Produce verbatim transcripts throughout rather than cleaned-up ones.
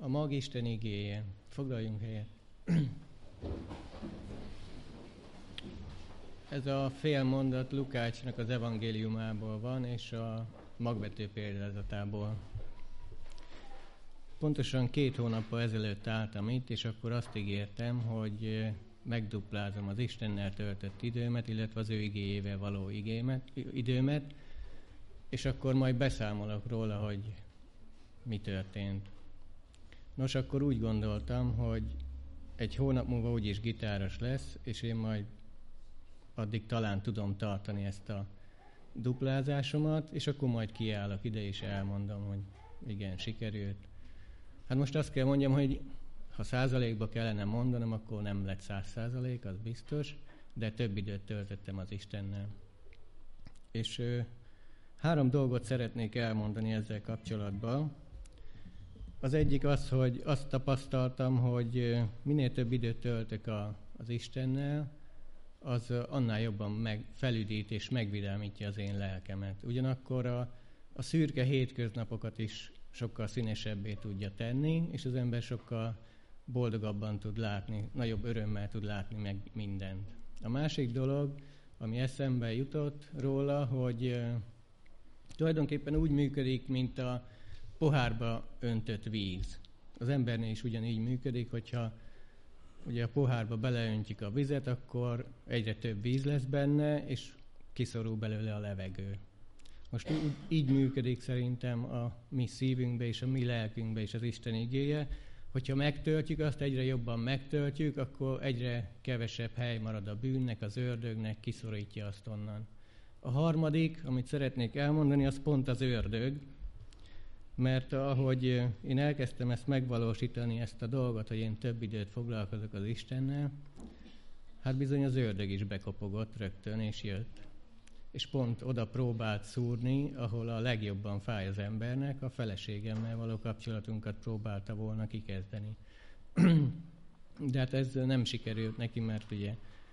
mag Isten igéje. Foglaljunk helyet. Ez a fél mondat Lukácsnak az evangéliumából van, és a magvető példázatából. Pontosan két hónappal ezelőtt álltam itt, és akkor azt ígértem, hogy megduplázom az Istennel töltött időmet, illetve az ő igéjével való igémet, időmet, és akkor majd beszámolok róla, hogy mi történt. Nos, akkor úgy gondoltam, hogy egy hónap múlva úgyis gitáros lesz, és én majd addig talán tudom tartani ezt a duplázásomat, és akkor majd kiállok ide, és elmondom, hogy igen, sikerült. Hát most azt kell mondjam, hogy ha százalékba kellene mondanom, akkor nem lett száz százalék, az biztos, de több időt töltöttem az Istennel. És ö, három dolgot szeretnék elmondani ezzel kapcsolatban. Az egyik az, hogy azt tapasztaltam, hogy minél több időt töltök a, az Istennel, az annál jobban meg, felüdít és megvidámítja az én lelkemet. Ugyanakkor a, a szürke hétköznapokat is sokkal színesebbé tudja tenni, és az ember sokkal boldogabban tud látni, nagyobb örömmel tud látni meg mindent. A másik dolog, ami eszembe jutott róla, hogy uh, tulajdonképpen úgy működik, mint a pohárba öntött víz. Az embernél is ugyanígy működik, hogyha ugye a pohárba beleöntjük a vizet, akkor egyre több víz lesz benne, és kiszorul belőle a levegő. Most úgy, így működik szerintem a mi szívünkbe és a mi lelkünkbe is az Isten igéje, hogyha megtöltjük azt, egyre jobban megtöltjük, akkor egyre kevesebb hely marad a bűnnek, az ördögnek, kiszorítja azt onnan. A harmadik, amit szeretnék elmondani, az pont az ördög, mert ahogy én elkezdtem ezt megvalósítani, ezt a dolgot, hogy én több időt foglalkozok az Istennel, hát bizony az ördög is bekopogott rögtön, és jött. És pont oda próbált szúrni, ahol a legjobban fáj az embernek, a feleségemmel való kapcsolatunkat próbálta volna kikezdeni. De hát ez nem sikerült neki, mert ugye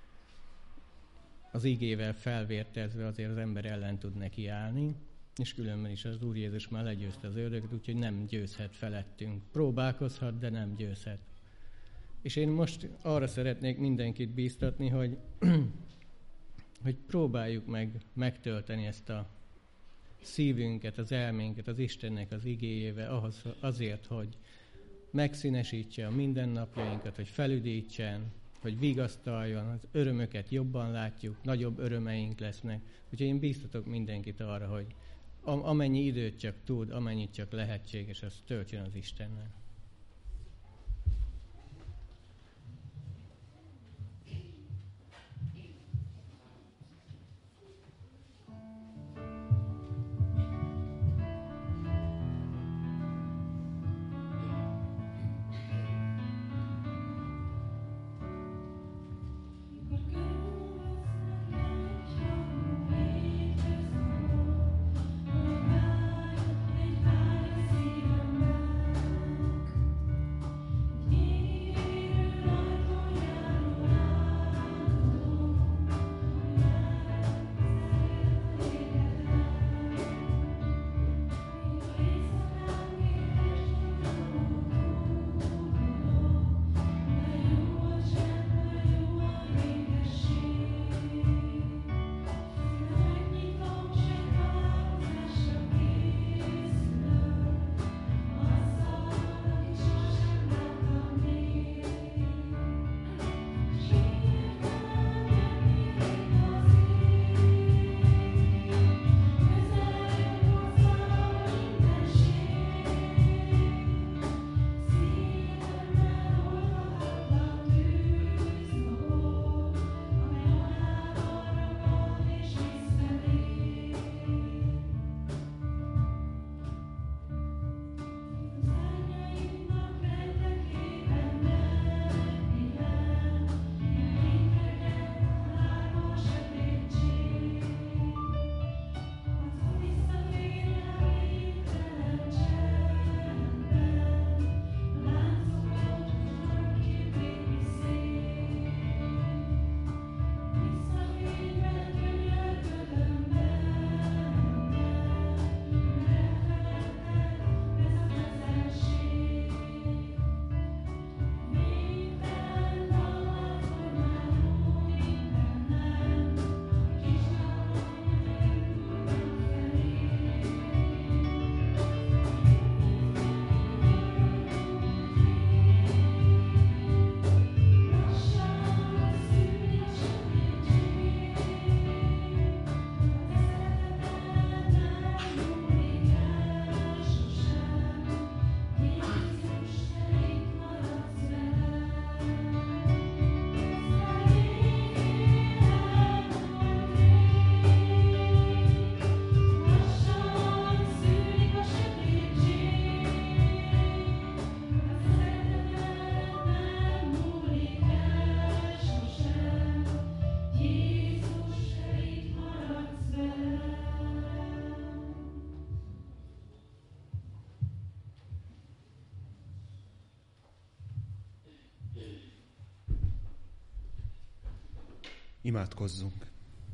az igével felvértezve azért az ember ellen tud neki állni, és különben is az Úr Jézus már legyőzte az ördögöt, úgyhogy nem győzhet felettünk. Próbálkozhat, de nem győzhet. És én most arra szeretnék mindenkit bíztatni, hogy, hogy próbáljuk meg megtölteni ezt a szívünket, az elménket, az Istennek az igéjével ahhoz, azért, hogy megszínesítse a mindennapjainkat, hogy felüdítsen, hogy vigasztaljon, az örömöket jobban látjuk, nagyobb örömeink lesznek. Úgyhogy én bíztatok mindenkit arra, hogy amennyi időt csak tud, amennyit csak lehetséges, azt töltsön az Istennel. Thank you. Imádkozzunk.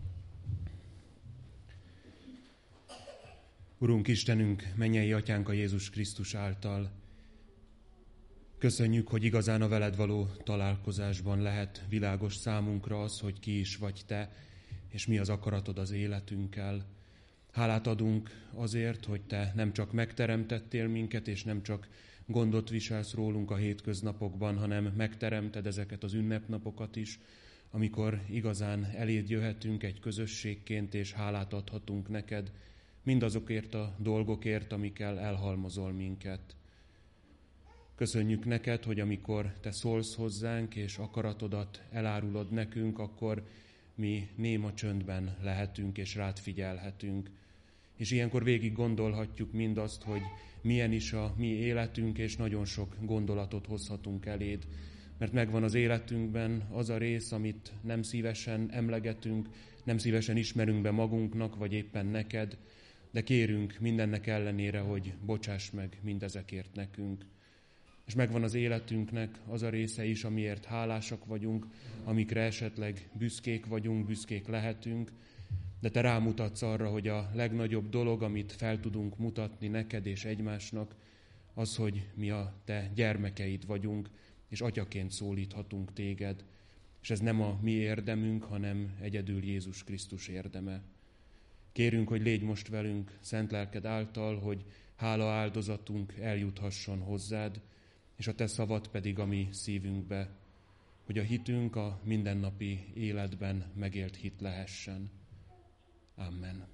Urunk Istenünk, mennyei Atyánk a Jézus Krisztus által, köszönjük, hogy igazán a veled való találkozásban lehet világos számunkra az, hogy ki is vagy te, és mi az akaratod az életünkkel. Hálát adunk azért, hogy te nem csak megteremtettél minket, és nem csak gondot viselsz rólunk a hétköznapokban, hanem megteremted ezeket az ünnepnapokat is, amikor igazán eléd jöhetünk egy közösségként, és hálát adhatunk neked, mindazokért a dolgokért, amikkel elhalmozol minket. Köszönjük neked, hogy amikor te szólsz hozzánk, és akaratodat elárulod nekünk, akkor mi néma csöndben lehetünk, és rád figyelhetünk. És ilyenkor végig gondolhatjuk mindazt, hogy milyen is a mi életünk, és nagyon sok gondolatot hozhatunk eléd. Mert megvan az életünkben az a rész, amit nem szívesen emlegetünk, nem szívesen ismerünk be magunknak, vagy éppen neked, de kérünk mindennek ellenére, hogy bocsáss meg mindezekért nekünk. És megvan az életünknek az a része is, amiért hálásak vagyunk, amikre esetleg büszkék vagyunk, büszkék lehetünk, de te rámutatsz arra, hogy a legnagyobb dolog, amit fel tudunk mutatni neked és egymásnak, az, hogy mi a te gyermekeid vagyunk, és atyaként szólíthatunk téged. És ez nem a mi érdemünk, hanem egyedül Jézus Krisztus érdeme. Kérünk, hogy légy most velünk szent lelked által, hogy hála áldozatunk eljuthasson hozzád, és a te szavad pedig a mi szívünkbe, hogy a hitünk a mindennapi életben megélt hit lehessen. Amen.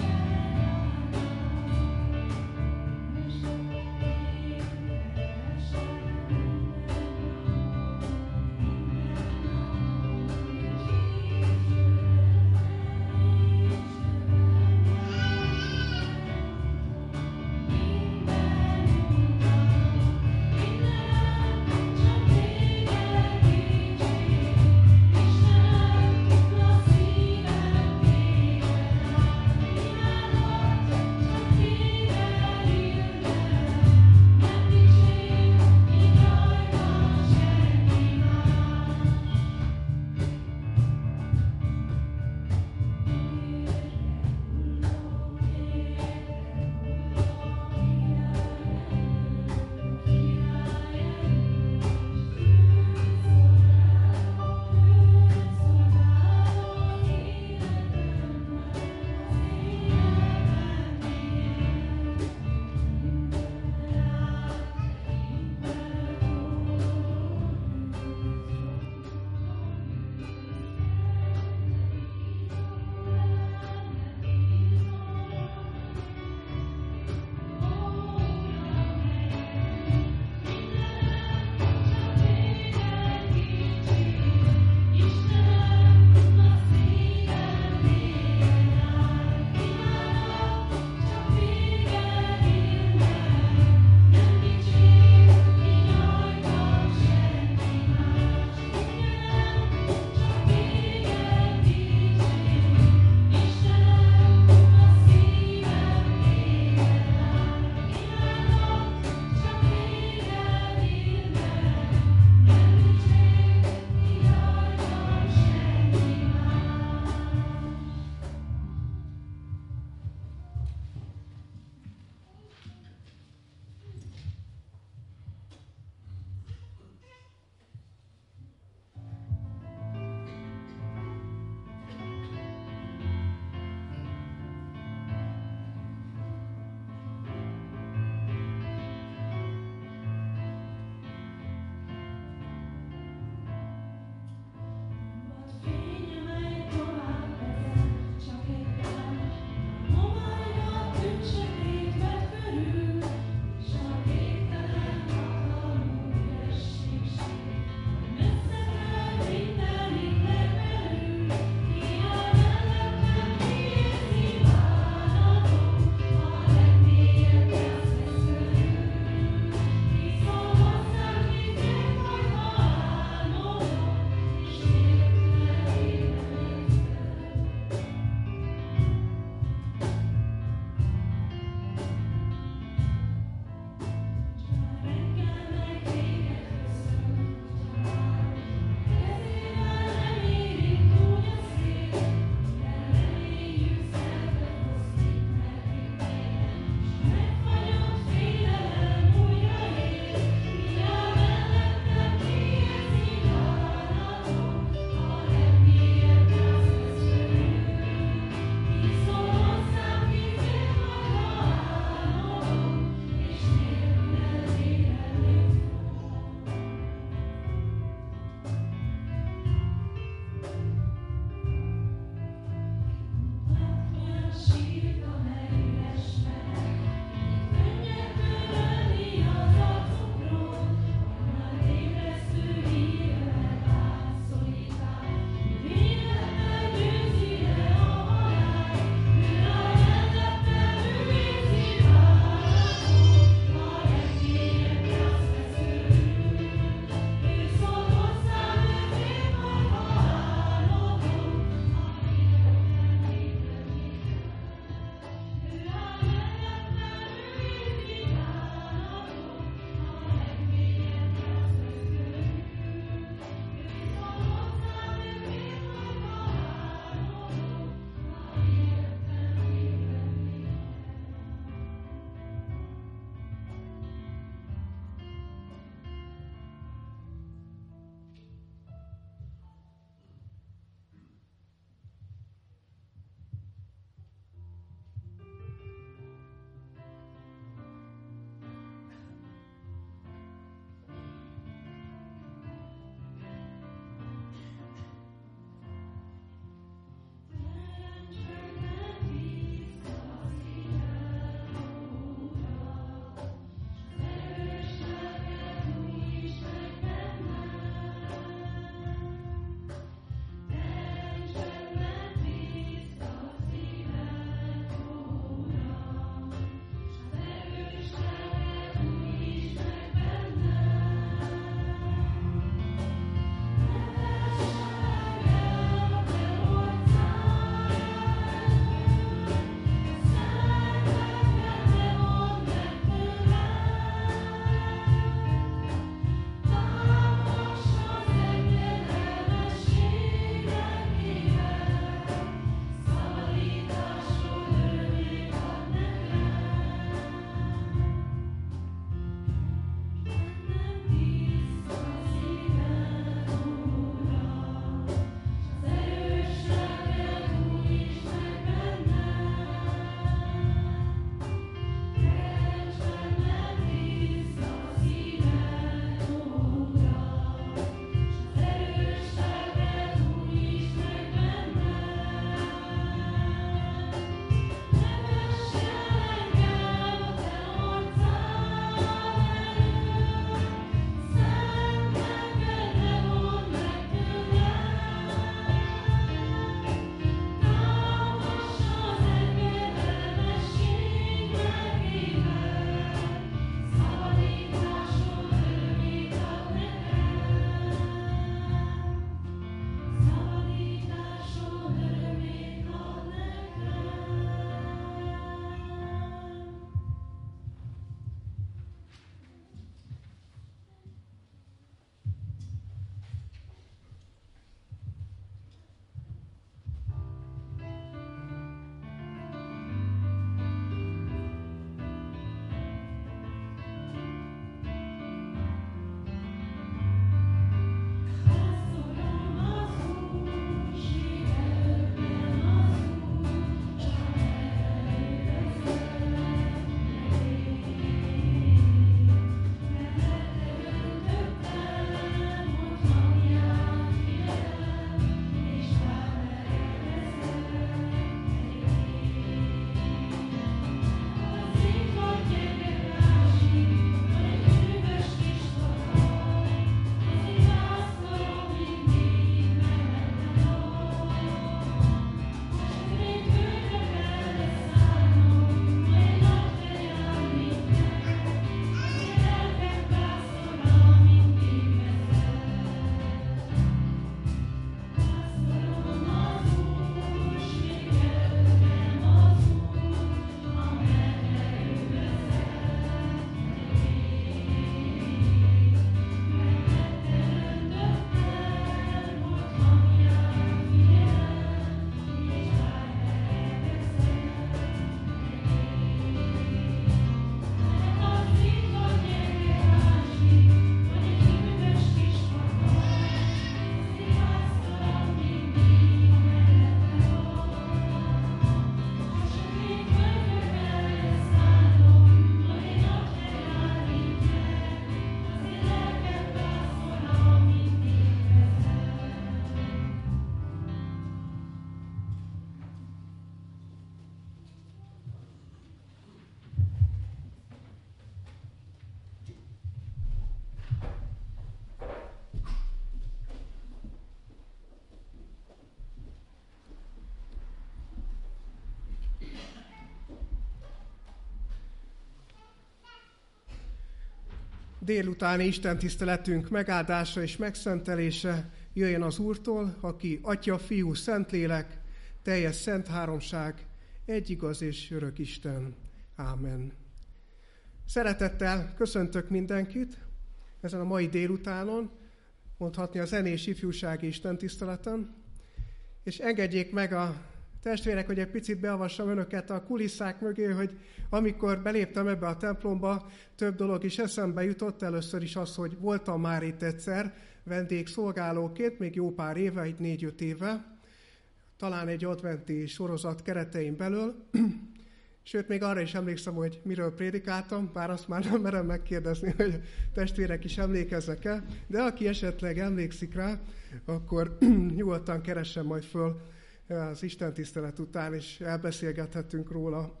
délutáni istentiszteletünk megáldása és megszentelése jöjjön az Úrtól, aki Atya, Fiú, Szentlélek, teljes szent háromság, egy igaz és örök Isten. Ámen. Szeretettel köszöntök mindenkit ezen a mai délutánon, mondhatni a zenés ifjúsági istentiszteleten, és engedjék meg a testvérek, hogy egy picit beavassam önöket a kulisszák mögé, hogy amikor beléptem ebbe a templomba, több dolog is eszembe jutott. Először is az, hogy voltam már itt egyszer vendégszolgálóként, még jó pár éve, itt négy-öt éve, talán egy adventi sorozat keretein belül. Sőt, még arra is emlékszem, hogy miről prédikáltam, bár azt már nem merem megkérdezni, hogy a testvérek is emlékeznek-e, de aki esetleg emlékszik rá, akkor nyugodtan keressen majd föl az istentisztelet után, és elbeszélgethetünk róla.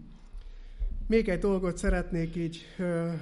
Még egy dolgot szeretnék így ö,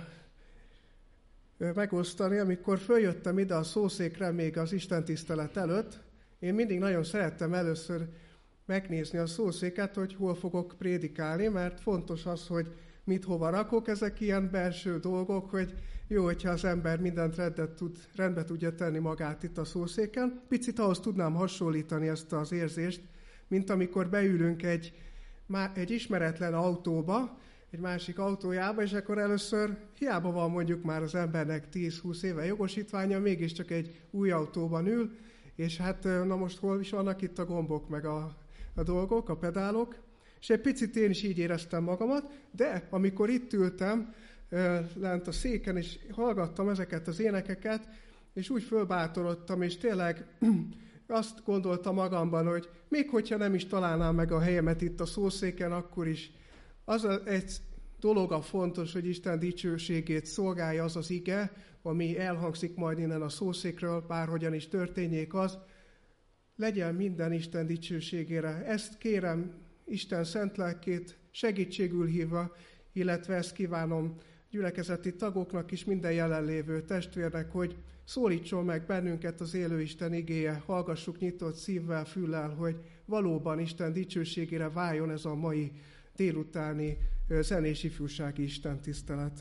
ö, megosztani. Amikor följöttem ide a szószékre még az istentisztelet előtt, én mindig nagyon szerettem először megnézni a szószéket, hogy hol fogok prédikálni, mert fontos az, hogy mit hova rakok. Ezek ilyen belső dolgok, hogy jó, hogyha az ember mindent rendet tud, rendbe tudja tenni magát itt a szószéken. Picit ahhoz tudnám hasonlítani ezt az érzést, mint amikor beülünk egy, egy ismeretlen autóba, egy másik autójába, és akkor először hiába van mondjuk már az embernek tíz-húsz éve jogosítványa, mégiscsak egy új autóban ül, és hát na most hol is vannak itt a gombok, meg a, a dolgok, a pedálok, és egy picit én is így éreztem magamat, de amikor itt ültem lent a széken, és hallgattam ezeket az énekeket, és úgy fölbátorodtam, és tényleg azt gondoltam magamban, hogy még hogyha nem is találnám meg a helyemet itt a szószéken, akkor is az egy dolog a fontos, hogy Isten dicsőségét szolgálja az az ige, ami elhangzik majd innen a szószékről, bárhogyan is történjék az, legyen minden Isten dicsőségére. Ezt kérem Isten szent lelkét segítségül hívva, illetve ezt kívánom gyülekezeti tagoknak is, minden jelenlévő testvérnek, hogy szólítson meg bennünket az élő Isten igéje, hallgassuk nyitott szívvel, füllel, hogy valóban Isten dicsőségére váljon ez a mai délutáni zenés ifjúsági istentisztelet.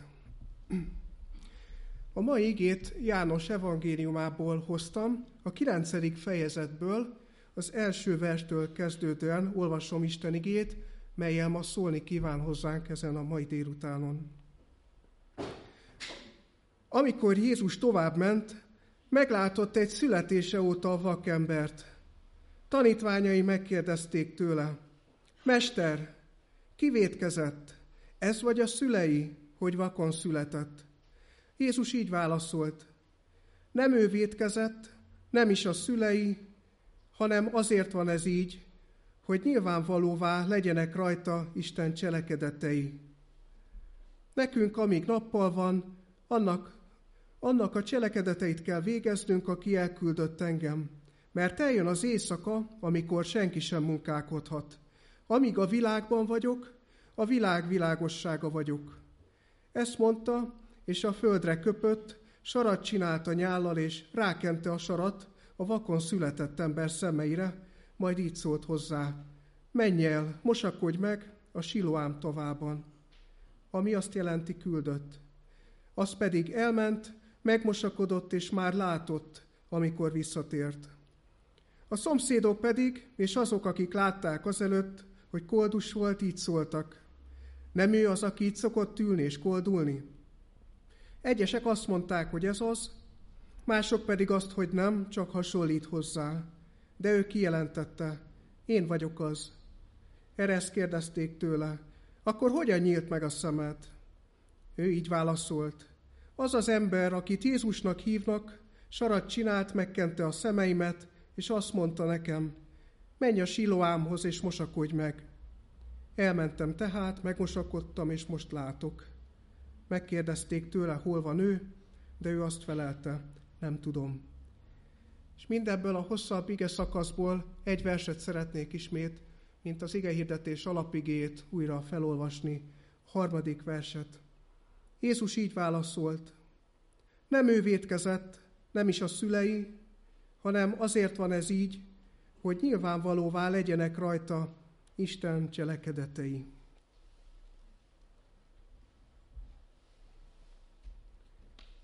A mai igét János evangéliumából hoztam, a kilencedik fejezetből, az első verstől kezdődően olvasom Isten igét, mellyel ma szólni kíván hozzánk ezen a mai délutánon. Amikor Jézus továbbment, meglátott egy születése óta a vakembert. Tanítványai megkérdezték tőle: Mester, ki vétkezett? Ez vagy a szülei, hogy vakon született? Jézus így válaszolt: Nem ő vétkezett, nem is a szülei, hanem azért van ez így, hogy nyilvánvalóvá legyenek rajta Isten cselekedetei. Nekünk, amíg nappal van, annak, annak a cselekedeteit kell végeznünk, aki elküldött engem. Mert eljön az éjszaka, amikor senki sem munkálkodhat. Amíg a világban vagyok, a világ világossága vagyok. Ezt mondta, és a földre köpött, sarat csinált a nyállal, és rákente a sarat a vakon született ember szemeire, majd így szólt hozzá: Menj el, mosakodj meg a Siloám tavában, ami azt jelenti küldött. Az pedig elment, megmosakodott, és már látott, amikor visszatért. A szomszédok pedig, és azok, akik látták azelőtt, hogy koldus volt, így szóltak: Nem ő az, aki itt szokott ülni és koldulni? Egyesek azt mondták, hogy ez az, mások pedig azt, hogy nem, csak hasonlít hozzá. De ő kijelentette: Én vagyok az. Erre ezt kérdezték tőle: Akkor hogyan nyílt meg a szemed? Ő így válaszolt: Az az ember, akit Jézusnak hívnak, sarat csinált, megkente a szemeimet, és azt mondta nekem: Menj a Siloámhoz, és mosakodj meg. Elmentem tehát, megmosakodtam, és most látok. Megkérdezték tőle, hol van ő, de ő azt felelte: Nem tudom. És mindebből a hosszabb ige szakaszból egy verset szeretnék ismét, mint az igehirdetés alapigéjét újra felolvasni, a harmadik verset. Jézus így válaszolt: Nem ő vétkezett, nem is a szülei, hanem azért van ez így, hogy nyilvánvalóvá legyenek rajta Isten cselekedetei.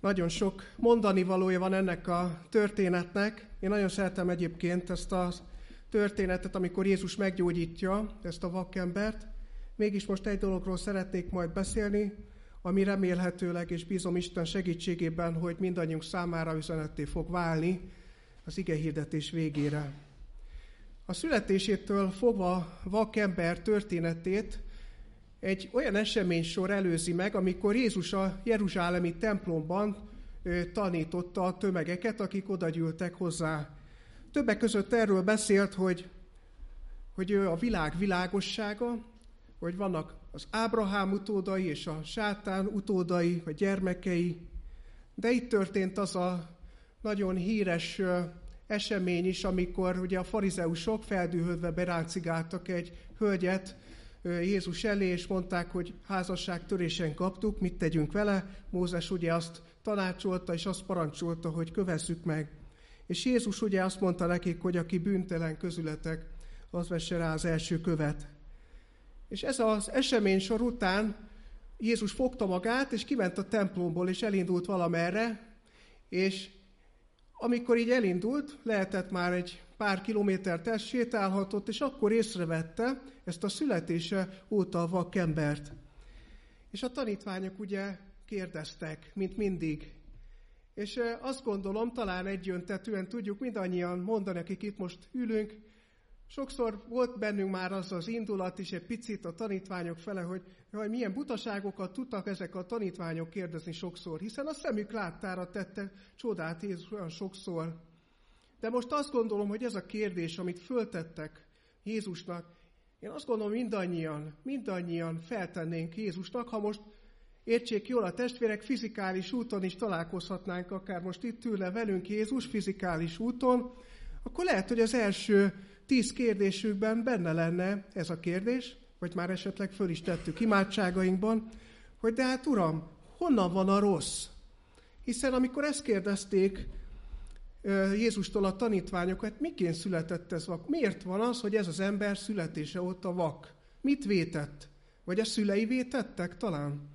Nagyon sok mondani valója van ennek a történetnek. Én nagyon szeretem egyébként ezt a történetet, amikor Jézus meggyógyítja ezt a vakembert. Mégis most egy dologról szeretnék majd beszélni, ami remélhetőleg, és bízom Isten segítségében, hogy mindannyiunk számára üzenetté fog válni az igehirdetés végére. A születésétől fogva vakember történetét egy olyan eseménysor előzi meg, amikor Jézus a jeruzsálemi templomban tanította a tömegeket, akik oda gyűltek hozzá. Többek között erről beszélt, hogy, hogy ő a világ világossága, hogy vannak az Ábrahám utódai és a sátán utódai, vagy gyermekei, de itt történt az a nagyon híres esemény is, amikor ugye a farizeusok feldühödve beráncigáltak egy hölgyet Jézus elé, és mondták, hogy házasságtörésen kaptuk, mit tegyünk vele. Mózes ugye azt tanácsolta, és azt parancsolta, hogy kövezzük meg. És Jézus ugye azt mondta nekik, hogy aki bűntelen közületek, az vesse rá az első követ. És ez az eseménysor után Jézus fogta magát, és kiment a templomból, és elindult valamerre, és amikor így elindult, lehetett már egy pár kilométert sétálhatott, és akkor észrevette ezt a születése óta a vakembert. És a tanítványok ugye kérdeztek, mint mindig. És azt gondolom, talán egyöntetűen tudjuk mindannyian mondani, akik itt most ülünk, sokszor volt bennünk már az az indulat is egy picit a tanítványok fele, hogy, hogy milyen butaságokat tudtak ezek a tanítványok kérdezni sokszor, hiszen a szemük láttára tette csodát Jézus olyan sokszor. De most azt gondolom, hogy ez a kérdés, amit föltettek Jézusnak, én azt gondolom, mindannyian, mindannyian feltennénk Jézusnak, ha most értsék jól a testvérek, fizikális úton is találkozhatnánk, akár most itt ülne velünk Jézus fizikális úton, akkor lehet, hogy az első tíz kérdésükben benne lenne ez a kérdés, vagy már esetleg föl is tettük imádságainkban, hogy de hát Uram, honnan van a rossz? Hiszen amikor ezt kérdezték Jézustól a tanítványokat, miként született ez vak? Miért van az, hogy ez az ember születése óta vak? Mit vétett? Vagy a szülei vétettek talán?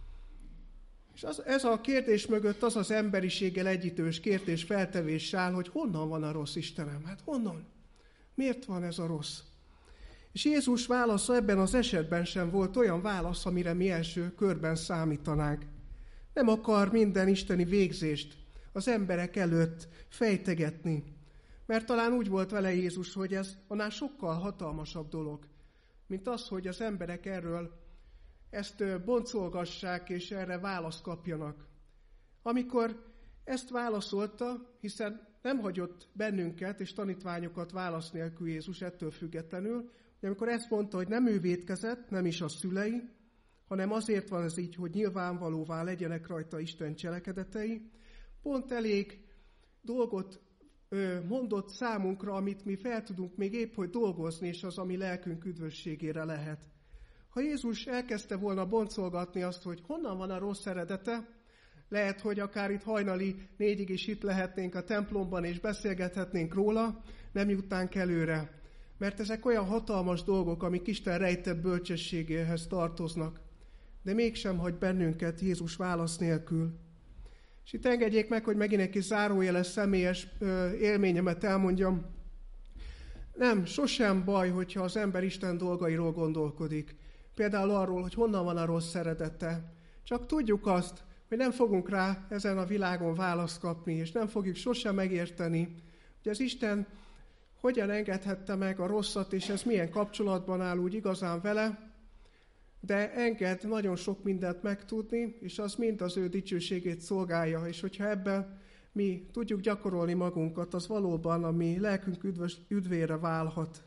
És az, ez a kérdés mögött az az emberiséggel együttős kérdés feltevés áll, hogy honnan van a rossz, Istenem? Hát honnan? Miért van ez a rossz? És Jézus válasza ebben az esetben sem volt olyan válasz, amire mi első körben számítanánk. Nem akar minden isteni végzést az emberek előtt fejtegetni, mert talán úgy volt vele Jézus, hogy ez annál sokkal hatalmasabb dolog, mint az, hogy az emberek erről ezt boncolgassák, és erre választ kapjanak. Amikor ezt válaszolta, hiszen nem hagyott bennünket és tanítványokat válasz nélkül Jézus ettől függetlenül, de amikor ezt mondta, hogy nem ő vétkezett, nem is a szülei, hanem azért van ez így, hogy nyilvánvalóvá legyenek rajta Isten cselekedetei, pont elég dolgot mondott számunkra, amit mi fel tudunk még épp, hogy dolgozni, és az, ami lelkünk üdvösségére lehet. Ha Jézus elkezdte volna boncolgatni azt, hogy honnan van a rossz eredete, lehet, hogy akár itt hajnali négyig is itt lehetnénk a templomban, és beszélgethetnénk róla, nem jutnánk előre. Mert ezek olyan hatalmas dolgok, amik Isten rejtett bölcsességéhez tartoznak. De mégsem hagy bennünket Jézus válasz nélkül. És itt engedjék meg, hogy megint egy kis zárójeles személyes élményemet elmondjam. Nem, sosem baj, hogyha az ember Isten dolgairól gondolkodik. Például arról, hogy honnan van a rossz eredete. Csak tudjuk azt, hogy nem fogunk rá ezen a világon választ kapni, és nem fogjuk sosem megérteni, hogy az Isten hogyan engedhette meg a rosszat, és ez milyen kapcsolatban áll úgy igazán vele, de enged nagyon sok mindent megtudni, és az mind az ő dicsőségét szolgálja, és hogyha ebben mi tudjuk gyakorolni magunkat, az valóban a mi lelkünk üdvös, üdvére válhat.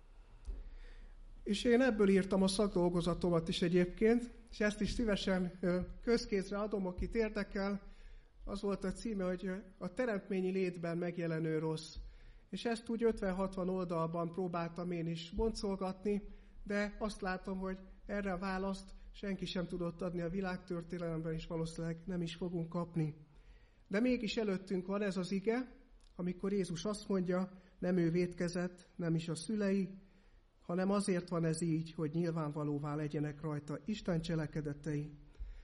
És én ebből írtam a szakdolgozatomat is egyébként, és ezt is szívesen közkézre adom, akit érdekel. Az volt a címe, hogy a teremtményi létben megjelenő rossz. És ezt úgy ötven-hatvan oldalban próbáltam én is boncolgatni, de azt látom, hogy erre a választ senki sem tudott adni a világtörténelemben, és valószínűleg nem is fogunk kapni. De mégis előttünk van ez az ige, amikor Jézus azt mondja, nem ő vétkezett, nem is a szülei, hanem azért van ez így, hogy nyilvánvalóvá legyenek rajta Isten cselekedetei.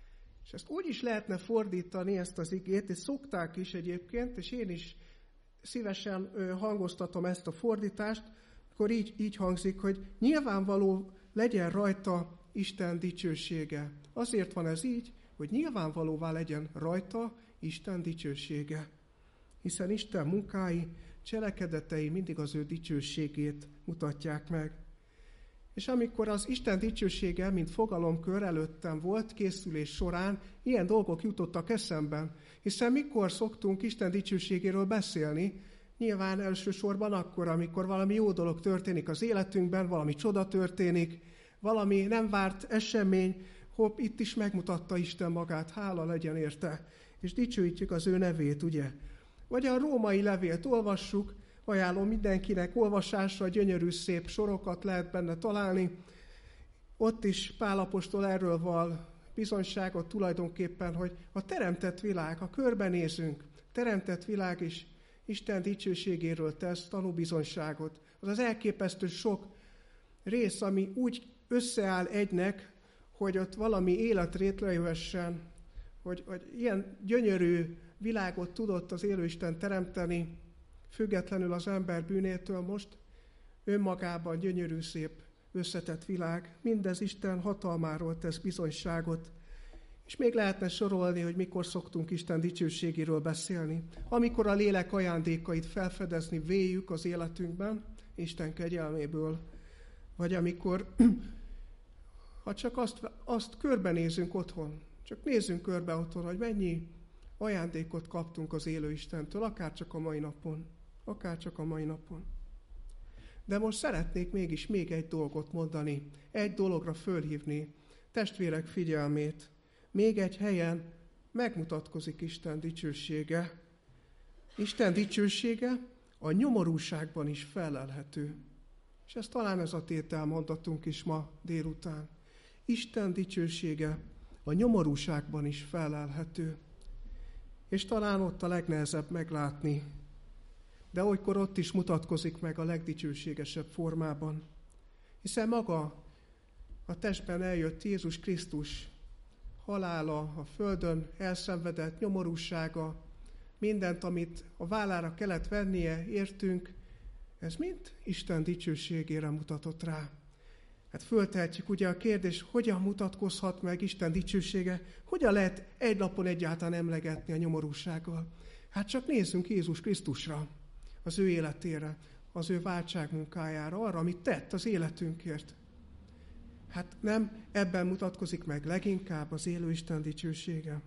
És ezt úgy is lehetne fordítani, ezt az igét, és szokták is egyébként, és én is szívesen hangoztatom ezt a fordítást, akkor így, így hangzik, hogy nyilvánvaló legyen rajta Isten dicsősége. Azért van ez így, hogy nyilvánvalóvá legyen rajta Isten dicsősége. Hiszen Isten munkái, cselekedetei mindig az ő dicsőségét mutatják meg. És amikor az Isten dicsősége, mint fogalomkör előttem volt készülés során, ilyen dolgok jutottak eszemben. Hiszen mikor szoktunk Isten dicsőségéről beszélni, nyilván elsősorban akkor, amikor valami jó dolog történik az életünkben, valami csoda történik, valami nem várt esemény, hopp, itt is megmutatta Isten magát, hála legyen érte, és dicsőítjük az ő nevét, ugye? Vagy a római levélt olvassuk, ajánlom mindenkinek olvasásra, gyönyörű szép sorokat lehet benne találni. Ott is Pál apostol erről val bizonyságot tulajdonképpen, hogy a teremtett világ, ha körbenézünk, teremtett világ is Isten dicsőségéről tesz tanúbizonyságot. Az az elképesztő sok rész, ami úgy összeáll egynek, hogy ott valami élet létrejöhessen, hogy, hogy ilyen gyönyörű világot tudott az élő Isten teremteni, függetlenül az ember bűnétől most, önmagában gyönyörű, szép, összetett világ. Mindez Isten hatalmáról tesz bizonyságot. És még lehetne sorolni, hogy mikor szoktunk Isten dicsőségéről beszélni. Amikor a lélek ajándékait felfedezni véljük az életünkben, Isten kegyelméből. Vagy amikor, ha csak azt, azt körbenézünk otthon, csak nézzünk körbe otthon, hogy mennyi ajándékot kaptunk az élő Istentől, akár csak a mai napon. Akár csak a mai napon. De most szeretnék mégis még egy dolgot mondani, egy dologra fölhívni testvérek figyelmét. Még egy helyen megmutatkozik Isten dicsősége. Isten dicsősége a nyomorúságban is felelhető. És ez talán ez a tételmondatunk is ma délután. Isten dicsősége a nyomorúságban is felelhető. És talán ott a legnehezebb meglátni, de olykor ott is mutatkozik meg a legdicsőségesebb formában. Hiszen maga a testben eljött Jézus Krisztus halála, a földön elszenvedett nyomorúsága, mindent, amit a vállára kellett vennie, értünk, ez mind Isten dicsőségére mutatott rá. Hát föltehetjük ugye a kérdés, hogyan mutatkozhat meg Isten dicsősége, hogyan lehet egy napon egyáltalán emlegetni a nyomorúsággal. Hát csak nézzünk Jézus Krisztusra, az ő életére, az ő váltságmunkájára, arra, amit tett az életünkért. Hát nem ebben mutatkozik meg leginkább az élő Isten dicsősége.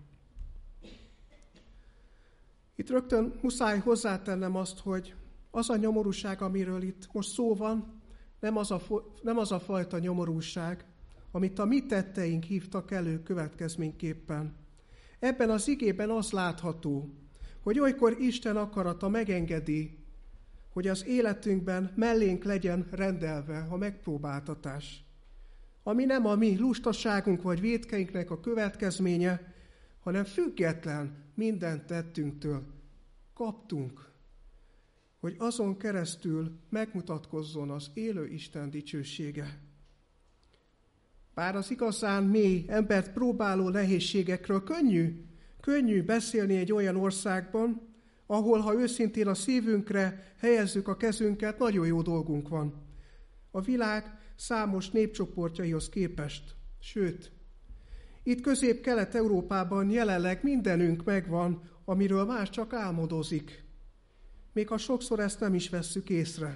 Itt rögtön muszáj hozzátennem azt, hogy az a nyomorúság, amiről itt most szó van, nem az a, nem az a fajta nyomorúság, amit a mi tetteink hívtak elő következményképpen. Ebben az igében az látható, hogy olykor Isten akarata megengedi, hogy az életünkben mellénk legyen rendelve a megpróbáltatás, ami nem a mi lustaságunk vagy vétkeinknek a következménye, hanem független minden tettünktől. Kaptunk, hogy azon keresztül megmutatkozzon az élő Isten dicsősége. Bár az igazán mély, embert próbáló nehézségekről könnyű, könnyű beszélni egy olyan országban, ahol, ha őszintén a szívünkre helyezzük a kezünket, nagyon jó dolgunk van. A világ számos népcsoportjaihoz képest. Sőt, itt Közép-Kelet-Európában jelenleg mindenünk megvan, amiről más csak álmodozik. Még ha sokszor ezt nem is vesszük észre.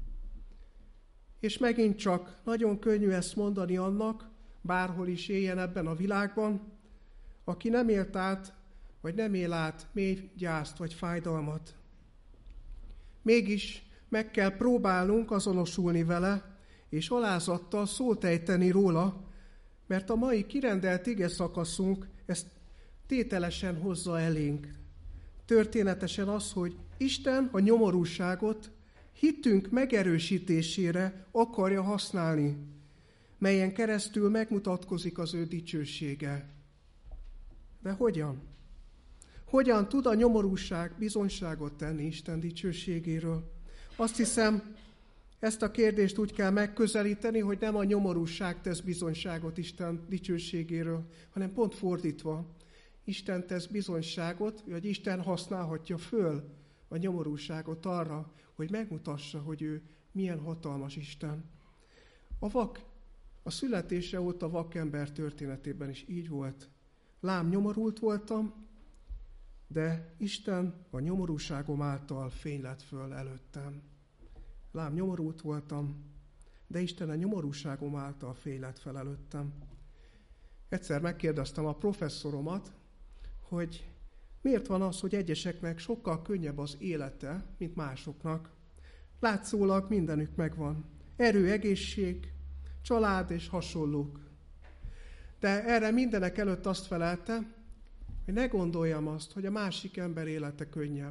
És megint csak nagyon könnyű ezt mondani annak, bárhol is éljen ebben a világban, aki nem élt át, vagy nem él át mély gyászt vagy fájdalmat. Mégis meg kell próbálnunk azonosulni vele, és alázattal szót ejteni róla, mert a mai kirendelt ige szakaszunk ezt tételesen hozza elénk. Történetesen az, hogy Isten a nyomorúságot hitünk megerősítésére akarja használni, melyen keresztül megmutatkozik az ő dicsősége. De hogyan? Hogyan tud a nyomorúság bizonyságot tenni Isten dicsőségéről? Azt hiszem, Ezt a kérdést úgy kell megközelíteni, hogy nem a nyomorúság tesz bizonyságot Isten dicsőségéről, hanem pont fordítva. Isten tesz bizonyságot, vagy Isten használhatja föl a nyomorúságot arra, hogy megmutassa, hogy ő milyen hatalmas Isten. A vak, a születése óta vakember történetében is így volt. Lám, nyomorult voltam, de Isten a nyomorúságom által fény lett föl előttem. Lám, nyomorult voltam, de Isten a nyomorúságom által fény lett fel előttem. Egyszer megkérdeztem a professzoromat, hogy miért van az, hogy egyeseknek sokkal könnyebb az élete, mint másoknak. Látszólag mindenük megvan. Erő, egészség, család és hasonlók. De erre mindenek előtt azt felelte, hogy ne gondoljam azt, hogy a másik ember élete könnyebb.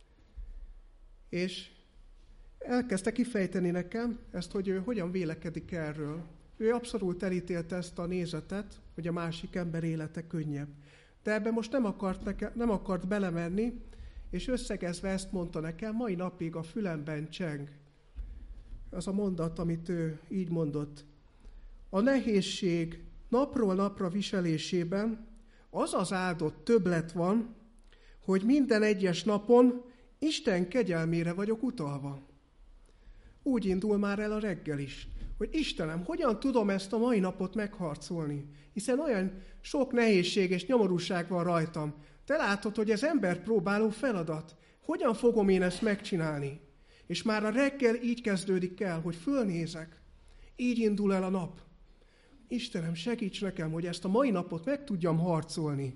És elkezdte kifejteni nekem ezt, hogy ő hogyan vélekedik erről. Ő abszolút elítélte ezt a nézetet, hogy a másik ember élete könnyebb. De ebben most nem akart, nekem, nem akart belemenni, és összegezve ezt mondta nekem, mai napig a fülemben cseng. Az a mondat, amit ő így mondott. A nehézség napról napra viselésében az az áldott többlet van, hogy minden egyes napon Isten kegyelmére vagyok utalva. Úgy indul már el a reggel is, hogy Istenem, hogyan tudom ezt a mai napot megharcolni, hiszen olyan sok nehézség és nyomorúság van rajtam. Te látod, hogy ez ember próbáló feladat. Hogyan fogom én ezt megcsinálni? És már a reggel így kezdődik el, hogy fölnézek. Így indul el a nap. Istenem, segíts nekem, hogy ezt a mai napot meg tudjam harcolni.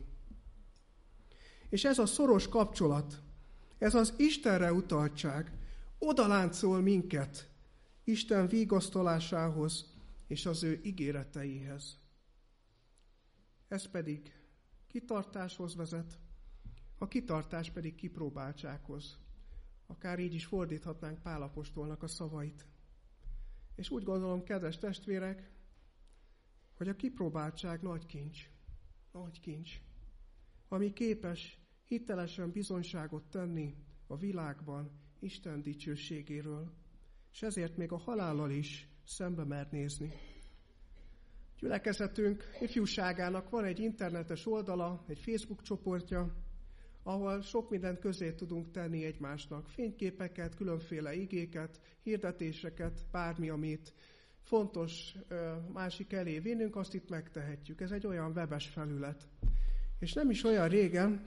És ez a szoros kapcsolat, ez az Istenre utaltság, odaláncol minket Isten vigasztalásához és az ő ígéreteihez. Ez pedig kitartáshoz vezet, a kitartás pedig kipróbáltsághoz. Akár így is fordíthatnánk Pál apostolnak a szavait. És úgy gondolom, kedves testvérek, hogy a kipróbáltság nagy kincs, nagy kincs, ami képes hitelesen bizonyságot tenni a világban Isten dicsőségéről, és ezért még a halállal is szembe mer nézni. Gyülekezetünk ifjúságának van egy internetes oldala, egy Facebook csoportja, ahol sok mindent közé tudunk tenni egymásnak. Fényképeket, különféle igéket, hirdetéseket, bármi, amit fontos másik elé vinnünk, azt itt megtehetjük. Ez egy olyan webes felület. És nem is olyan régen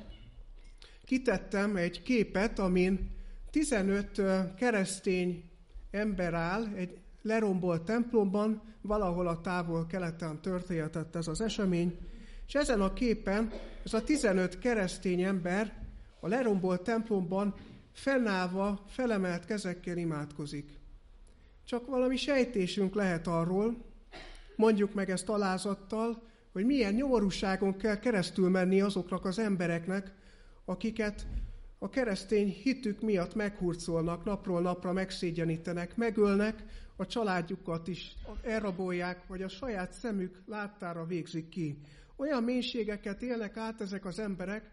kitettem egy képet, amin tizenöt keresztény ember áll egy lerombolt templomban, valahol a távol-keleten történhetett ez az esemény, és ezen a képen ez a tizenöt keresztény ember a lerombolt templomban fennállva, felemelt kezekkel imádkozik. Csak valami sejtésünk lehet arról, mondjuk meg ezt alázattal, hogy milyen nyomorúságon kell keresztül menni azoknak az embereknek, akiket a keresztény hitük miatt meghurcolnak, napról napra megszégyenítenek, megölnek, a családjukat is elrabolják, vagy a saját szemük láttára végzik ki. Olyan mélységeket élnek át ezek az emberek,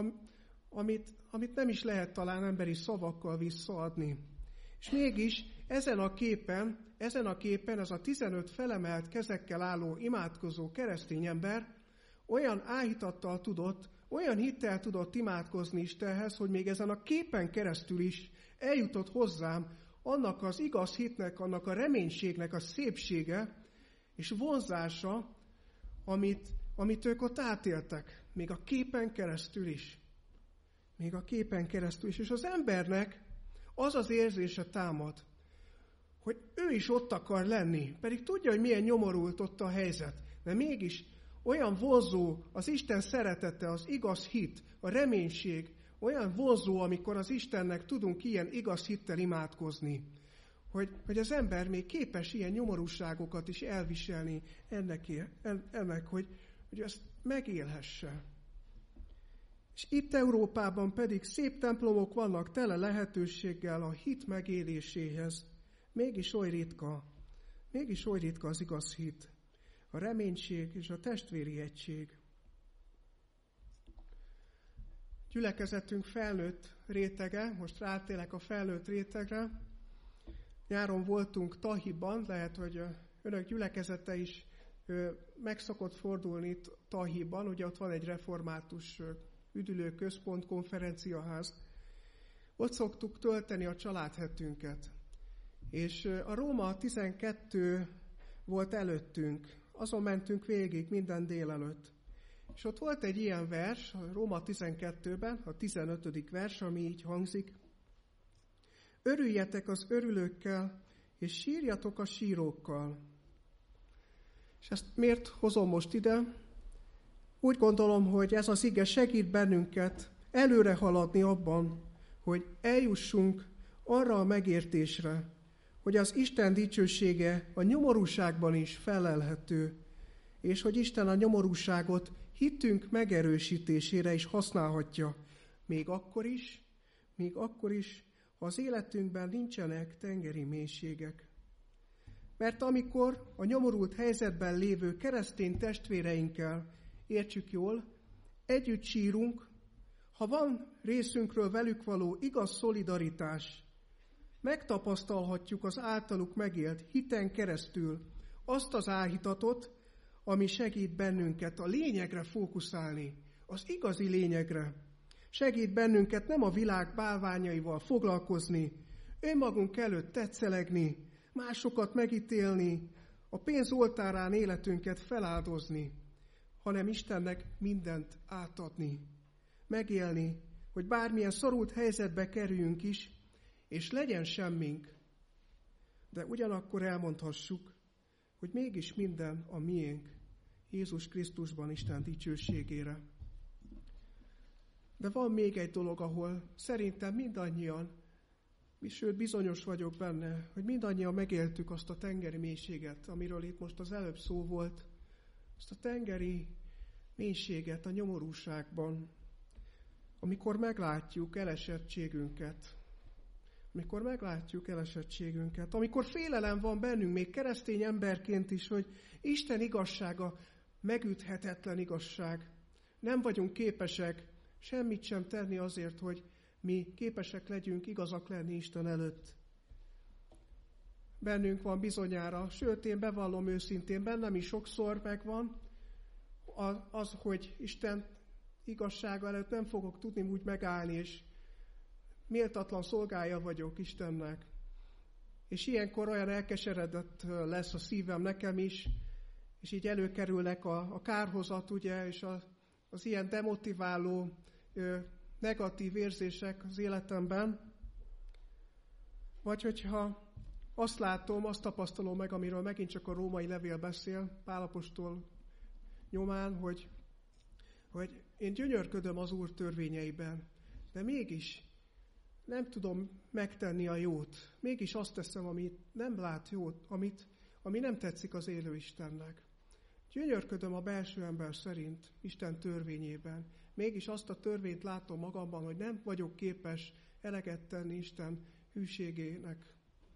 amit, amit nem is lehet talán emberi szavakkal visszaadni. És mégis ezen a képen, ezen a képen ez a tizenöt felemelt kezekkel álló imádkozó keresztény ember olyan áhítattal tudott, olyan hittel tudott imádkozni Istenhez, hogy még ezen a képen keresztül is eljutott hozzám annak az igaz hitnek, annak a reménységnek a szépsége és vonzása, amit, amit ők ott átéltek, még a képen keresztül is. Még a képen keresztül is. És az embernek az az érzése támad, hogy ő is ott akar lenni, pedig tudja, hogy milyen nyomorult ott a helyzet, de mégis olyan vonzó az Isten szeretete, az igaz hit, a reménység, olyan vonzó, amikor az Istennek tudunk ilyen igaz hittel imádkozni, hogy, hogy az ember még képes ilyen nyomorúságokat is elviselni ennek, ennek hogy, hogy ezt megélhesse. És itt Európában pedig szép templomok vannak tele lehetőséggel a hit megéléséhez. Mégis oly ritka, mégis oly ritka az igaz hit, a reménység és a testvéri egység. Gyülekezetünk felnőtt rétege, most rátélek a felnőtt rétegre, Nyáron voltunk Tahiban, lehet, hogy önök gyülekezete is meg szokott fordulni itt Tahiban, ugye ott van egy református üdülőközpont, konferenciaház. Ott szoktuk tölteni a családhetünket. És a Róma tizenkettő volt előttünk, azon mentünk végig minden délelőtt. És ott volt egy ilyen vers, a Róma tizenkettőben, a tizenötödik vers, ami így hangzik. Örüljetek az örülőkkel, és sírjatok a sírókkal. És ezt miért hozom most ide? Úgy gondolom, hogy ez az ige segít bennünket előre haladni abban, hogy eljussunk arra a megértésre, hogy az Isten dicsősége a nyomorúságban is felelhető, és hogy Isten a nyomorúságot hittünk megerősítésére is használhatja, még akkor is, még akkor is, ha az életünkben nincsenek tengeri mélységek. Mert amikor a nyomorult helyzetben lévő keresztény testvéreinkkel, értsük jól, együtt sírunk, ha van részünkről velük való igaz szolidaritás, megtapasztalhatjuk az általuk megélt hiten keresztül azt az áhítatot, ami segít bennünket a lényegre fókuszálni, az igazi lényegre. Segít bennünket nem a világ bálványaival foglalkozni, önmagunk előtt tetszelegni, másokat megítélni, a pénz oltárán életünket feláldozni, hanem Istennek mindent átadni, megélni, hogy bármilyen szorult helyzetbe kerüljünk is, és legyen semmink, de ugyanakkor elmondhassuk, hogy mégis minden a miénk, Jézus Krisztusban Isten dicsőségére. De van még egy dolog, ahol szerintem mindannyian, sőt bizonyos vagyok benne, hogy mindannyian megéltük azt a tengeri mélységet, amiről itt most az előbb szó volt, azt a tengeri mélységet a nyomorúságban, amikor meglátjuk elesettségünket, amikor meglátjuk elesettségünket, amikor félelem van bennünk, még keresztény emberként is, hogy Isten igazsága megüthetetlen igazság. Nem vagyunk képesek semmit sem tenni azért, hogy mi képesek legyünk igazak lenni Isten előtt. Bennünk van bizonyára, sőt, én bevallom őszintén, bennem is sokszor megvan az, hogy Isten igazsága előtt nem fogok tudni úgy megállni, és méltatlan szolgája vagyok Istennek. És ilyenkor olyan elkeseredett lesz a szívem nekem is, és így előkerülnek a, a kárhozat, ugye, és a, az ilyen demotiváló, ö, negatív érzések az életemben. Vagy hogyha azt látom, azt tapasztalom meg, amiről megint csak a római levél beszél, Pál apostol nyomán, hogy, hogy én gyönyörködöm az Úr törvényeiben, de mégis nem tudom megtenni a jót. Mégis azt teszem, amit nem lát jót, amit, ami nem tetszik az élő Istennek. Gyönyörködöm a belső ember szerint Isten törvényében. Mégis azt a törvényt látom magamban, hogy nem vagyok képes eleget tenni Isten hűségének.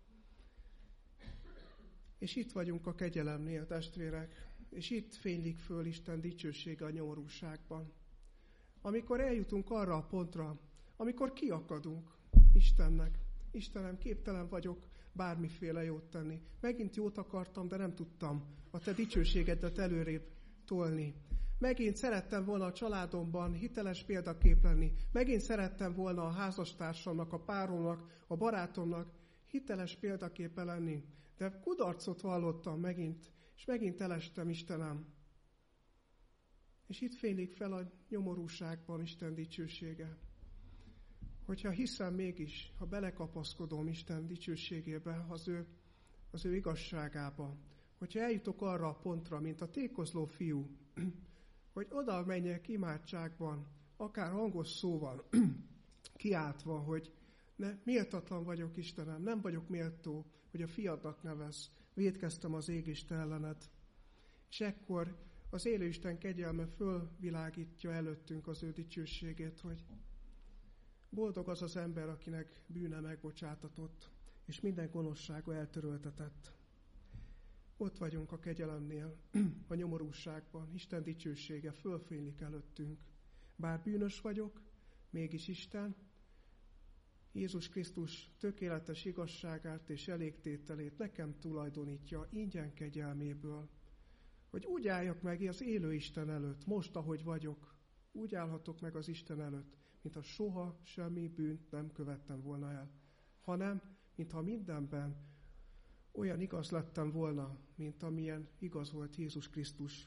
És itt vagyunk a kegyelemnél, testvérek. És itt fénylik föl Isten dicsősége a nyomorúságban. Amikor eljutunk arra a pontra, amikor kiakadunk Istennek. Istenem, képtelen vagyok bármiféle jót tenni. Megint jót akartam, de nem tudtam a te dicsőségedet előrébb tolni. Megint szerettem volna a családomban hiteles példakép lenni. Megint szerettem volna a házastársamnak, a páromnak, a barátomnak hiteles példaképe lenni. De kudarcot vallottam megint, és megint elestem, Istenem. És itt fénylik fel a nyomorúságban Isten dicsősége. Hogyha hiszem mégis, ha belekapaszkodom Isten dicsőségébe, az ő, az ő igazságába, hogyha eljutok arra a pontra, mint a tékozló fiú, hogy oda menjek imádságban, akár hangos szóval, kiáltva, hogy ne, méltatlan vagyok, Istenem, nem vagyok méltó, hogy a fiadnak nevez, vétkeztem az égisten ellened. És ekkor az élő Isten kegyelme fölvilágítja előttünk az ő dicsőségét, hogy boldog az az ember, akinek bűne megbocsátatott, és minden gonoszsága eltöröltetett. Ott vagyunk a kegyelemnél, a nyomorúságban, Isten dicsősége fölfénylik előttünk. Bár bűnös vagyok, mégis Isten Jézus Krisztus tökéletes igazságát és elégtételét nekem tulajdonítja ingyen kegyelméből, hogy úgy álljak meg az élő Isten előtt, most, ahogy vagyok, úgy állhatok meg az Isten előtt, mintha soha semmi bűnt nem követtem volna el, hanem, mintha mindenben olyan igaz lettem volna, mint amilyen igaz volt Jézus Krisztus.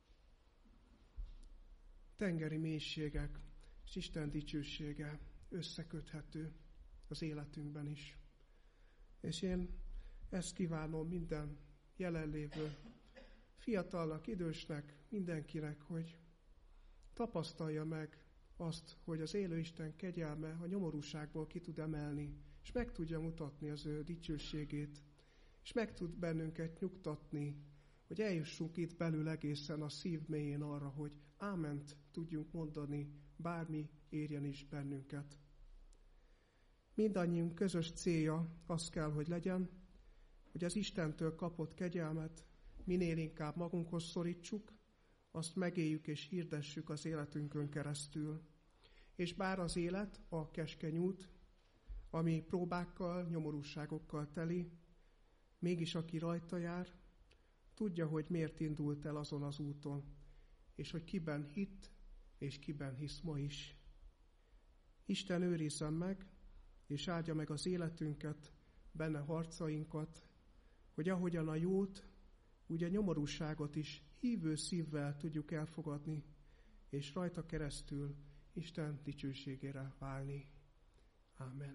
Tengeri mélységek és Isten dicsősége összeköthető az életünkben is. És én ezt kívánom minden jelenlévő fiatalnak, idősnek, mindenkinek, hogy tapasztalja meg azt, hogy az élő Isten kegyelme a nyomorúságból ki tud emelni, és meg tudja mutatni az ő dicsőségét, és meg tud bennünket nyugtatni, hogy eljussunk itt belül egészen a szív mélyén arra, hogy áment tudjunk mondani, bármi érjen is bennünket. Mindannyiunk közös célja az kell, hogy legyen, hogy az Istentől kapott kegyelmet minél inkább magunkhoz szorítsuk, azt megéljük és hirdessük az életünkön keresztül. És bár az élet a keskeny út, ami próbákkal, nyomorúságokkal teli, mégis aki rajta jár, tudja, hogy miért indult el azon az úton, és hogy kiben hitt, és kiben hisz ma is. Isten őrizzen meg, és áldja meg az életünket, benne harcainkat, hogy ahogyan a jót, úgy a nyomorúságot is hívő szívvel tudjuk elfogadni, és rajta keresztül Isten dicsőségére válni. Ámen.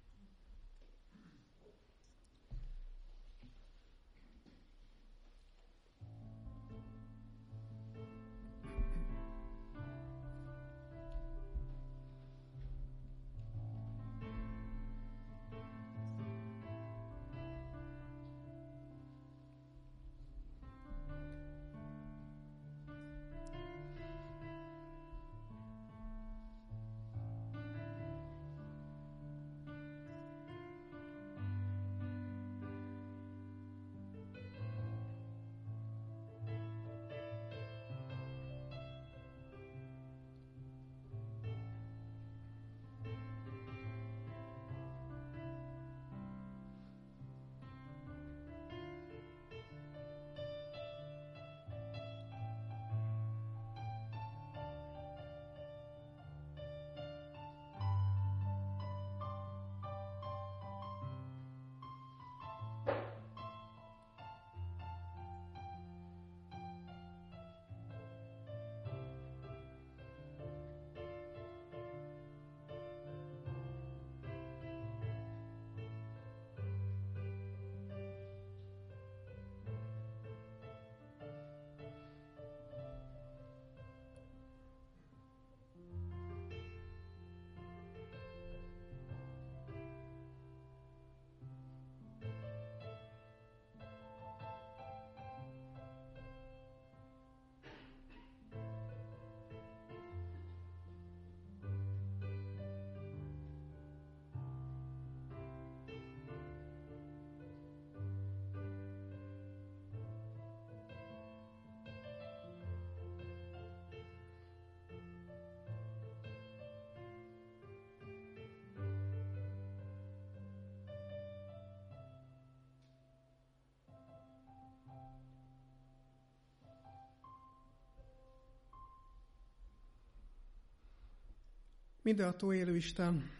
Mindenható élő Isten,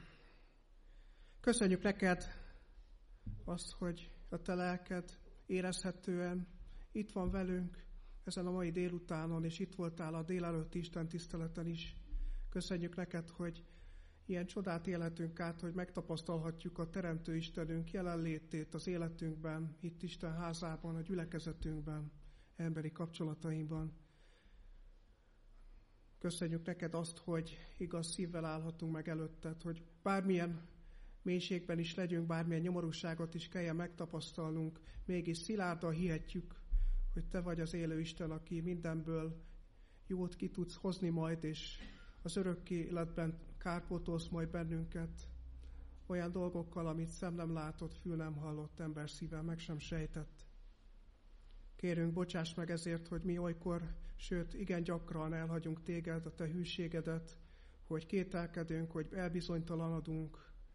köszönjük neked azt, hogy a te lelked érezhetően itt van velünk ezen a mai délutánon, és itt voltál a délelőtti Isten tiszteleten is. Köszönjük neked, hogy ilyen csodát élhetünk át, hogy megtapasztalhatjuk a Teremtő Istenünk jelenlétét az életünkben, itt Isten házában, a gyülekezetünkben, emberi kapcsolatainkban. Köszönjük neked azt, hogy igaz szívvel állhatunk meg előtted, hogy bármilyen mélységben is legyünk, bármilyen nyomorúságot is kelljen megtapasztalnunk, mégis szilárdan hihetjük, hogy te vagy az élő Isten, aki mindenből jót ki tudsz hozni majd, és az örökké életben kárpótolsz majd bennünket olyan dolgokkal, amit szem nem látott, fül nem hallott, ember szíve meg sem sejtett. Kérünk, bocsáss meg ezért, hogy mi olykor, sőt, igen gyakran elhagyunk téged, a te hűségedet, hogy kételkedünk, hogy elbizonytalanodunk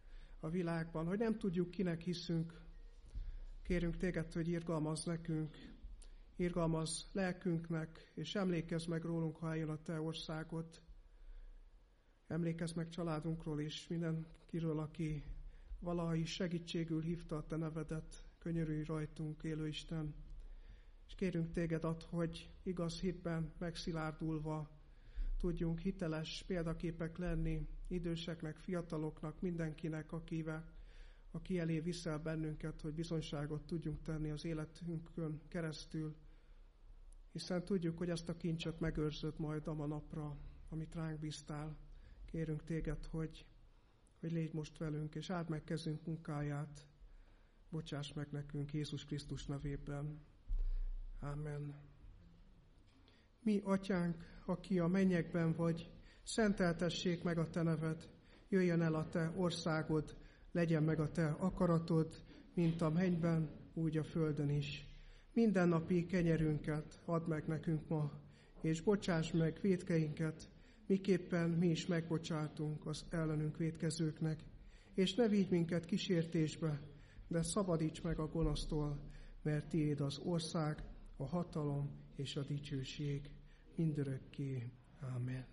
a világban, hogy nem tudjuk, kinek hiszünk. Kérünk téged, hogy irgalmazz nekünk, irgalmazz lelkünknek, és emlékezz meg rólunk, ha eljön a te országod. Emlékezz meg családunkról is, mindenkiről, aki valaha is segítségül hívta a te nevedet. Könyörülj rajtunk, élő Isten. És kérünk téged, add, hogy igaz hitben megszilárdulva tudjunk hiteles példaképek lenni időseknek, fiataloknak, mindenkinek, akivel, aki elé viszel bennünket, hogy bizonyságot tudjunk tenni az életünkön keresztül, hiszen tudjuk, hogy ezt a kincset megőrzöd majd a napra, amit ránk bíztál. Kérünk téged, hogy, hogy légy most velünk, és áld meg kezünk munkáját, bocsáss meg nekünk Jézus Krisztus nevében. Amen. Mi, atyánk, aki a mennyekben vagy, szenteltessék meg a te neved, jöjjön el a te országod, legyen meg a te akaratod, mint a mennyben, úgy a földön is. Mindennapi kenyerünket add meg nekünk ma, és bocsáss meg vétkeinket, miképpen mi is megbocsátunk az ellenünk vétkezőknek, és ne vigy minket kísértésbe, de szabadíts meg a gonosztól, mert tiéd az ország, a hatalom és a dicsőség mindörökké. Amen.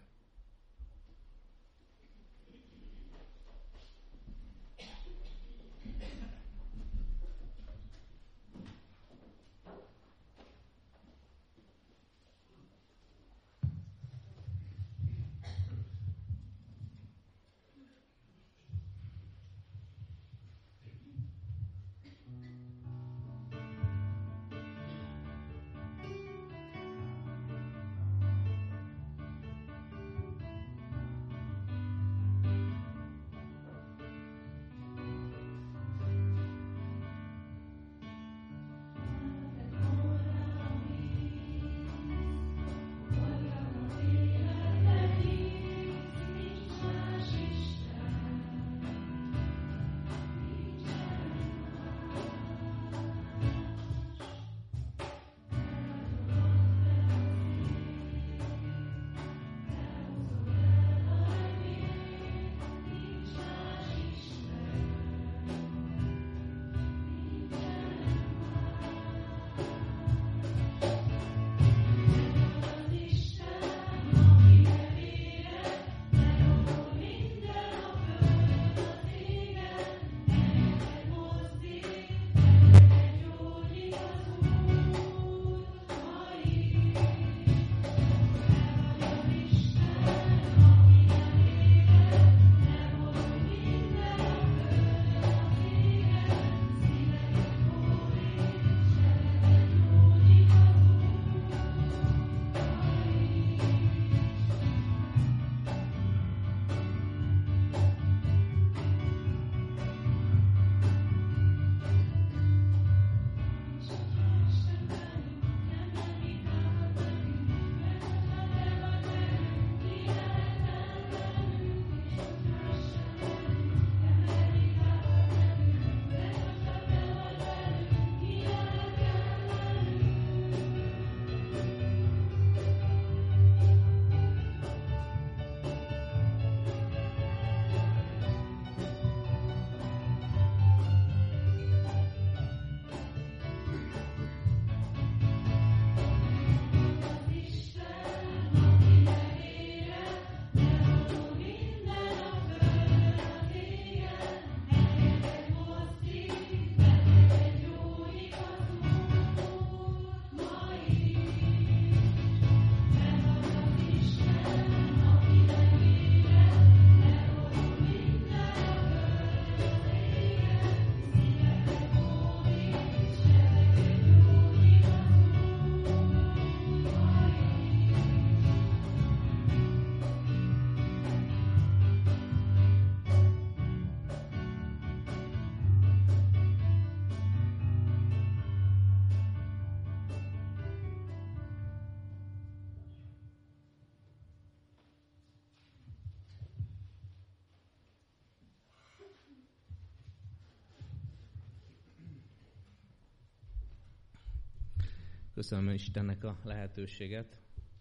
Köszönöm Istennek a lehetőséget,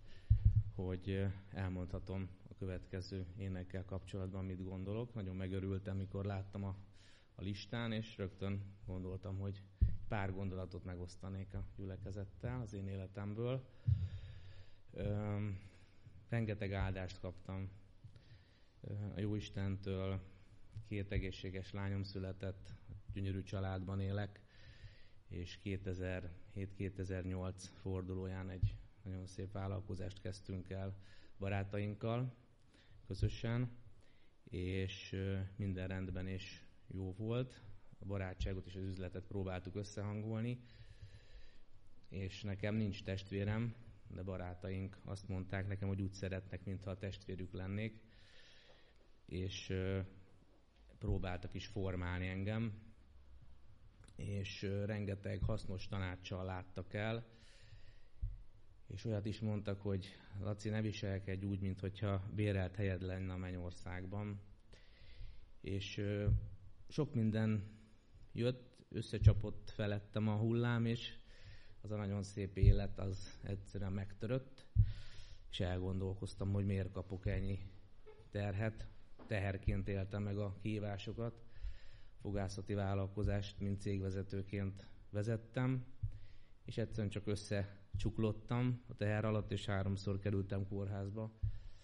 hogy elmondhatom a következő énekkel kapcsolatban, mit gondolok. Nagyon megörültem, mikor láttam a a listán, és rögtön gondoltam, hogy pár gondolatot megosztanék a gyülekezettel az én életemből. Üm, rengeteg áldást kaptam a Jóistentől, két egészséges lányom született, gyönyörű családban élek, és kétezer-hét kétezer-nyolc fordulóján egy nagyon szép vállalkozást kezdtünk el barátainkkal közösen, és minden rendben és jó volt. A barátságot és az üzletet próbáltuk összehangolni, és nekem nincs testvérem, de barátaink azt mondták nekem, hogy úgy szeretnek, mintha a testvérük lennék, és próbáltak is formálni engem, és rengeteg hasznos tanácssal láttak el, és olyat is mondtak, hogy Laci, ne viselkedj úgy, mintha bérelt helyed lenne a mennyországban. És sok minden jött, összecsapott felettem a hullám, és az a nagyon szép élet az egyszerűen megtörött, és elgondolkoztam, hogy miért kapok ennyi terhet. Teherként éltem meg a kihívásokat. Fogászati vállalkozást, mint cégvezetőként vezettem, és egyszerűen csak összecsuklottam a teher alatt, és háromszor kerültem kórházba.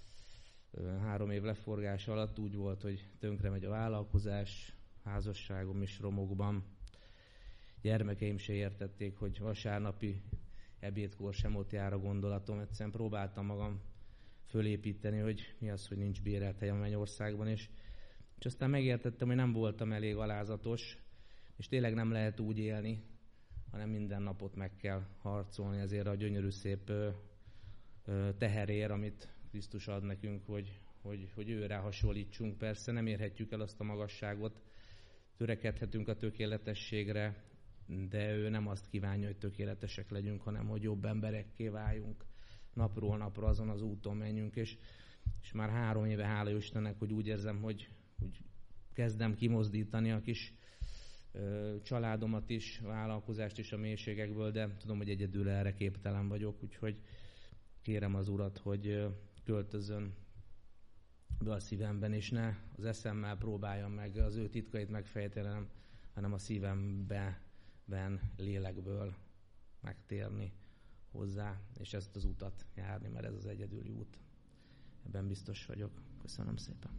Három év leforgás alatt úgy volt, hogy tönkre megy a vállalkozás, házasságom is romokban. Gyermekeim se értették, hogy vasárnapi ebédkor sem ott jár a gondolatom. Egyszerűen próbáltam magam fölépíteni, hogy mi az, hogy nincs bérelt helyem a mennyországban, és, és aztán megértettem, hogy nem voltam elég alázatos, és tényleg nem lehet úgy élni, hanem minden napot meg kell harcolni ezért a gyönyörű szép ö, ö, teherér, amit Krisztus ad nekünk, hogy, hogy, hogy őre hasonlítsunk. Persze nem érhetjük el azt a magasságot, törekedhetünk a tökéletességre, de ő nem azt kívánja, hogy tökéletesek legyünk, hanem hogy jobb emberekké váljunk. Napról napra azon az úton menjünk, és, és már három éve, hála Istennek, hogy úgy érzem, hogy, hogy kezdem kimozdítani a kis ö, családomat is, a vállalkozást is a mélységekből, de tudom, hogy egyedül erre képtelen vagyok, úgyhogy kérem az Urat, hogy ö, költözön be a szívemben, és ne az eszemmel próbáljam meg az ő titkait megfejteni, hanem a szívemben, lélekből megtérni hozzá, és ezt az utat járni, mert ez az egyedüli út. Ebben biztos vagyok. Köszönöm szépen.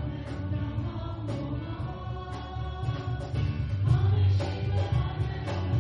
Amen.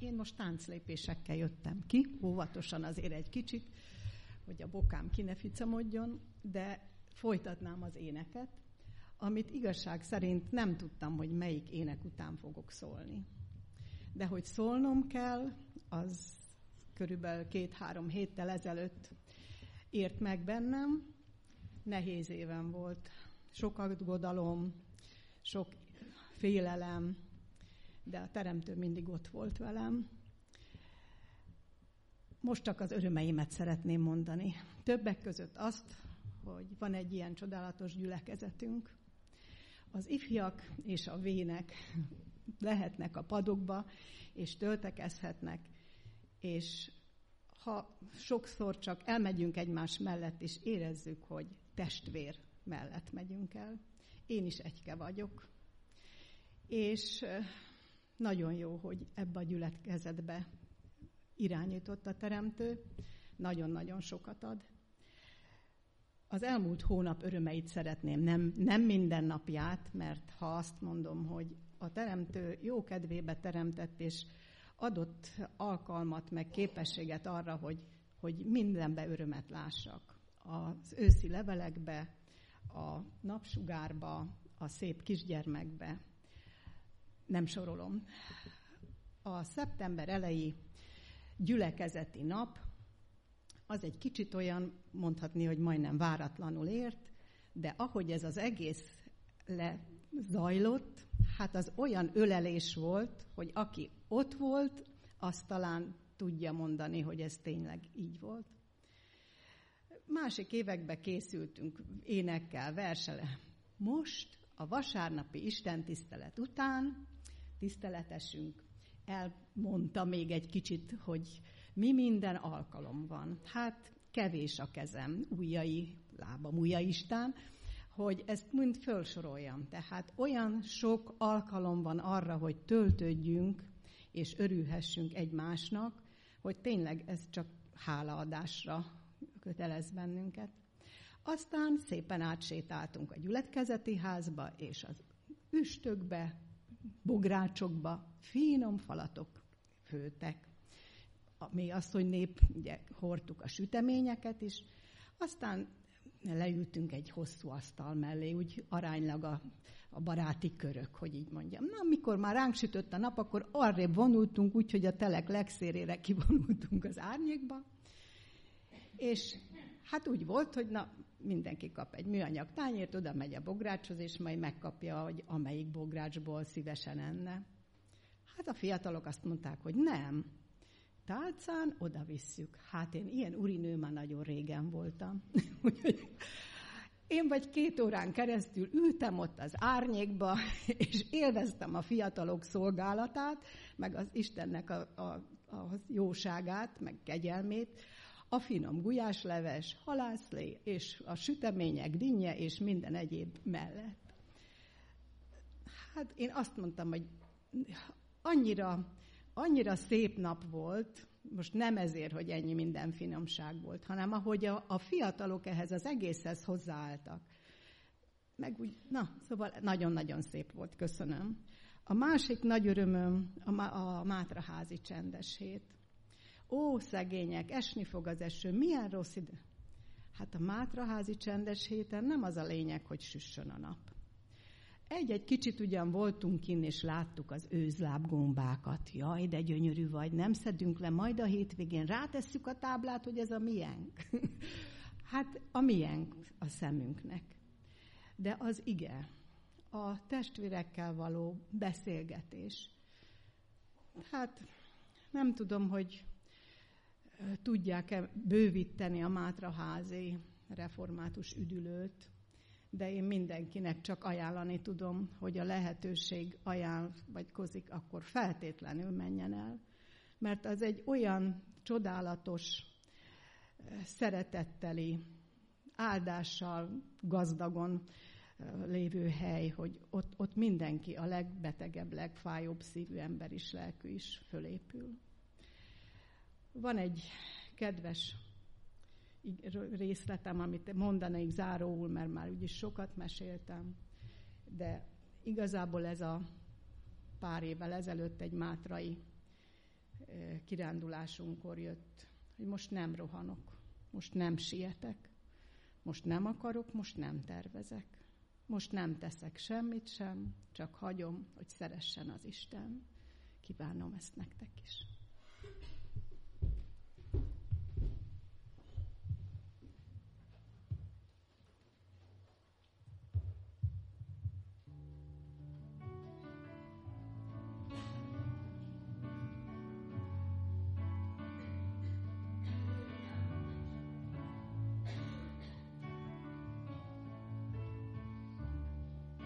én most tánclépésekkel jöttem ki, óvatosan azért egy kicsit, hogy a bokám ki ne ficamodjon, de folytatnám az éneket, amit igazság szerint nem tudtam, hogy melyik ének után fogok szólni. De hogy szólnom kell, az körülbelül két-három héttel ezelőtt ért meg bennem. Nehéz évem volt, sok aggodalom, sok félelem, de a Teremtő mindig ott volt velem. Most csak az örömeimet szeretném mondani. Többek között azt, hogy van egy ilyen csodálatos gyülekezetünk. Az ifjak és a vének lehetnek a padokba, és töltekezhetnek, és ha sokszor csak elmegyünk egymás mellett, és érezzük, hogy testvér mellett megyünk el. Én is egyke vagyok. És nagyon jó, hogy ebbe a gyülekezetbe irányított a Teremtő. Nagyon-nagyon sokat ad. Az elmúlt hónap örömeit szeretném, nem, nem minden napját, mert ha azt mondom, hogy a Teremtő jó kedvébe teremtett, és adott alkalmat, meg képességet arra, hogy, hogy mindenbe örömet lássak. Az őszi levelekbe, a napsugárba, a szép kisgyermekbe. Nem sorolom. A szeptember eleji gyülekezeti nap, az egy kicsit olyan, mondhatni, hogy majdnem váratlanul ért, de ahogy ez az egész lezajlott, hát az olyan ölelés volt, hogy aki ott volt, az talán tudja mondani, hogy ez tényleg így volt. Másik években készültünk énekkel, versele. Most a vasárnapi istentisztelet után tiszteletesünk elmondta még egy kicsit, hogy mi minden alkalom van. Hát kevés a kezem, ujjai, lábam, ujjaistán, hogy ezt mind felsoroljam. Tehát olyan sok alkalom van arra, hogy töltődjünk, és örülhessünk egymásnak, hogy tényleg ez csak hálaadásra kötelez bennünket. Aztán szépen átsétáltunk a gyülekezeti házba, és az üstökbe, bográcsokba finom falatok főtek. Mi asszonynép, ugye hordtuk a süteményeket is, aztán leültünk egy hosszú asztal mellé, úgy aránylag a, a baráti körök, hogy így mondjam. Na, amikor már ránk sütött a nap, akkor arrébb vonultunk, úgyhogy a telek legszérére kivonultunk az árnyékba, és hát úgy volt, hogy na, mindenki kap egy műanyag tányért, oda megy a bográcshoz, és majd megkapja, hogy amelyik bográcsból szívesen enne. Hát a fiatalok azt mondták, hogy nem, tálcán oda visszük. Hát én ilyen urinő már nagyon régen voltam. Én vagy két órán keresztül ültem ott az árnyékba, és élveztem a fiatalok szolgálatát, meg az Istennek a, a, a jóságát, meg kegyelmét, a finom gulyásleves, halászlé, és a sütemények, dinnye, és minden egyéb mellett. Hát én azt mondtam, hogy annyira, annyira szép nap volt, most nem ezért, hogy ennyi minden finomság volt, hanem ahogy a, a fiatalok ehhez az egészhez hozzáálltak. Meg úgy, na, szóval nagyon-nagyon szép volt, köszönöm. A másik nagy örömöm a, a Mátraházi csendes hét. Ó, szegények, esni fog az eső, milyen rossz idő. Hát a Mátraházi csendes héten nem az a lényeg, hogy süssön a nap. Egy-egy kicsit ugyan voltunk kinn, és láttuk az őzlábgombákat. Jaj, de gyönyörű vagy, nem szedünk le, majd a hétvégén rátesszük a táblát, hogy ez a miénk. Hát a miénk a szemünknek. De az ige, a testvérekkel való beszélgetés. Hát nem tudom, hogy tudják-e bővíteni a Mátraházi református üdülőt, de én mindenkinek csak ajánlani tudom, hogy a lehetőség ajánl, vagy kozik, akkor feltétlenül menjen el. Mert az egy olyan csodálatos, szeretetteli, áldással, gazdagon lévő hely, hogy ott, ott mindenki, a legbetegebb, legfájóbb szívű ember is, lelkű is fölépül. Van egy kedves részletem, amit mondanék záróul, mert már úgyis sokat meséltem, de igazából ez a pár évvel ezelőtt egy mátrai kirándulásunkkor jött, hogy most nem rohanok, most nem sietek, most nem akarok, most nem tervezek, most nem teszek semmit sem, csak hagyom, hogy szeressen az Isten. Kívánom ezt nektek is.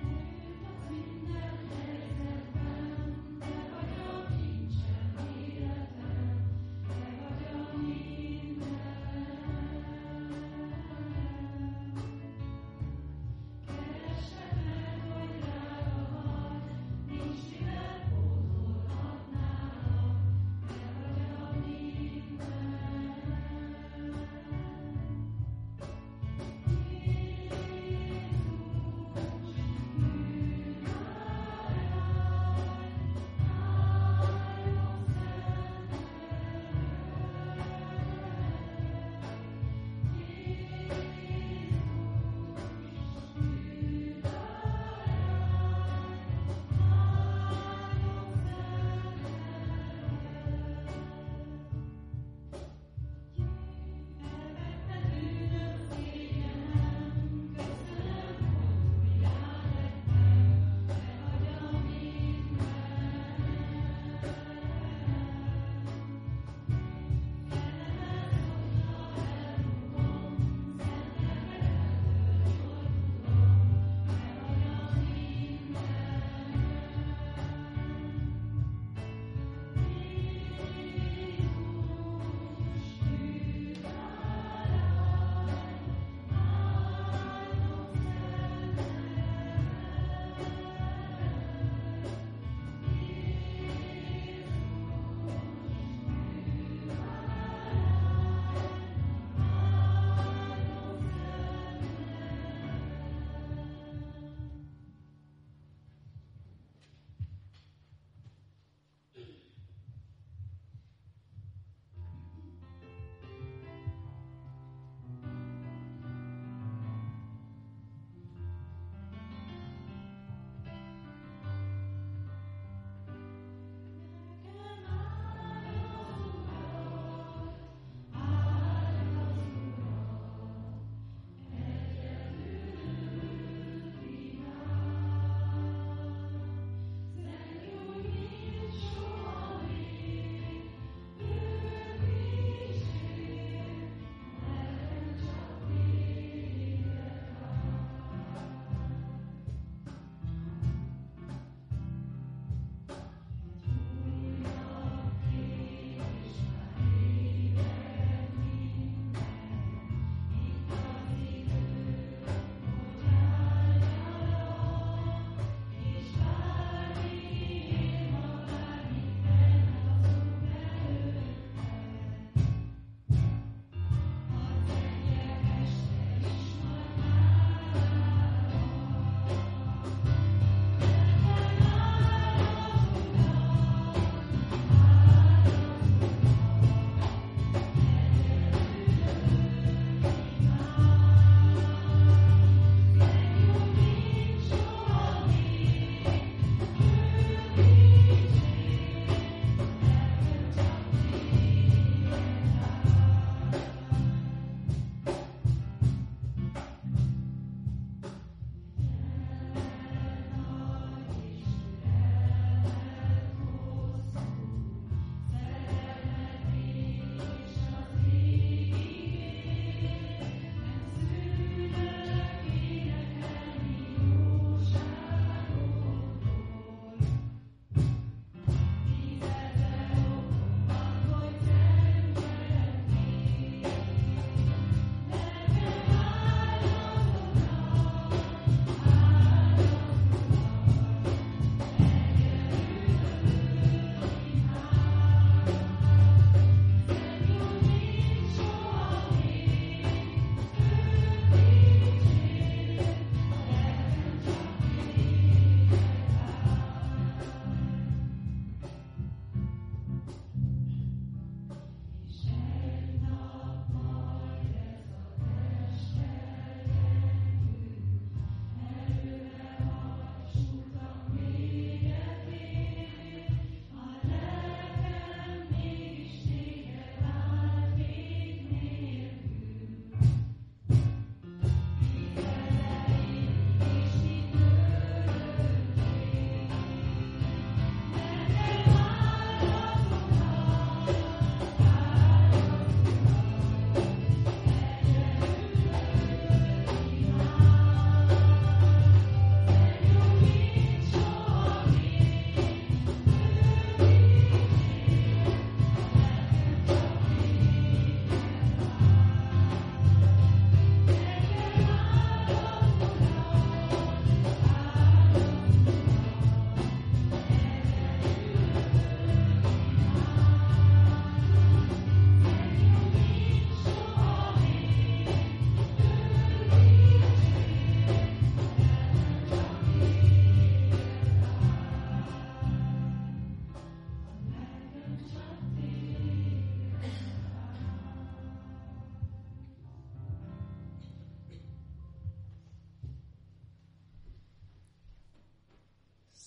Minden helyzetben, te vagy a kincsem,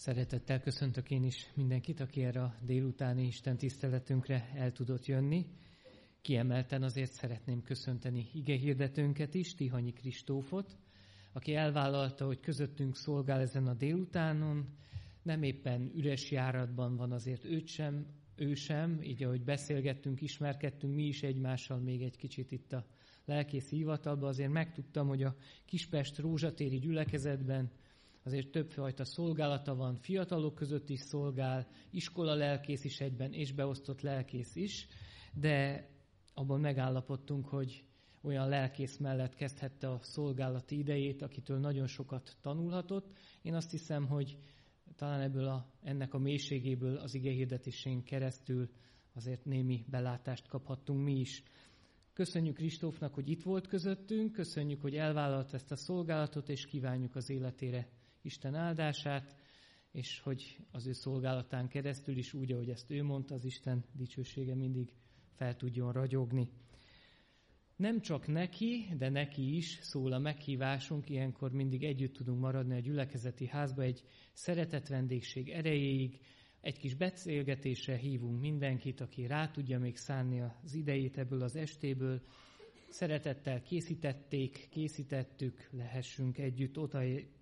Szeretettel köszöntök én is mindenkit, aki erre a délutáni Isten tiszteletünkre el tudott jönni. Kiemelten azért szeretném köszönteni igehirdetőnket is, Tihanyi Kristófot, aki elvállalta, hogy közöttünk szolgál ezen a délutánon. Nem éppen üres járatban van azért őt sem, ő sem, így ahogy beszélgettünk, ismerkedtünk mi is egymással még egy kicsit itt a lelkészi hivatalban, azért megtudtam, hogy a Kispest rózsatéri gyülekezetben azért többfajta szolgálata van, fiatalok között is szolgál, iskola lelkész is egyben, és beosztott lelkész is, de abban megállapodtunk, hogy olyan lelkész mellett kezdhette a szolgálati idejét, akitől nagyon sokat tanulhatott. Én azt hiszem, hogy talán ebből a, ennek a mélységéből az igehirdetésén keresztül azért némi belátást kaphattunk mi is. Köszönjük Kristófnak, hogy itt volt közöttünk, köszönjük, hogy elvállalt ezt a szolgálatot, és kívánjuk az életére Isten áldását, és hogy az ő szolgálatán keresztül is úgy, ahogy ezt ő mondta, az Isten dicsősége mindig fel tudjon ragyogni. Nem csak neki, de neki is szól a meghívásunk, ilyenkor mindig együtt tudunk maradni a gyülekezeti házba egy szeretett vendégség erejéig, egy kis beszélgetésre hívunk mindenkit, aki rá tudja még szánni az idejét ebből az estéből. Szeretettel készítették, készítettük, lehessünk együtt oda,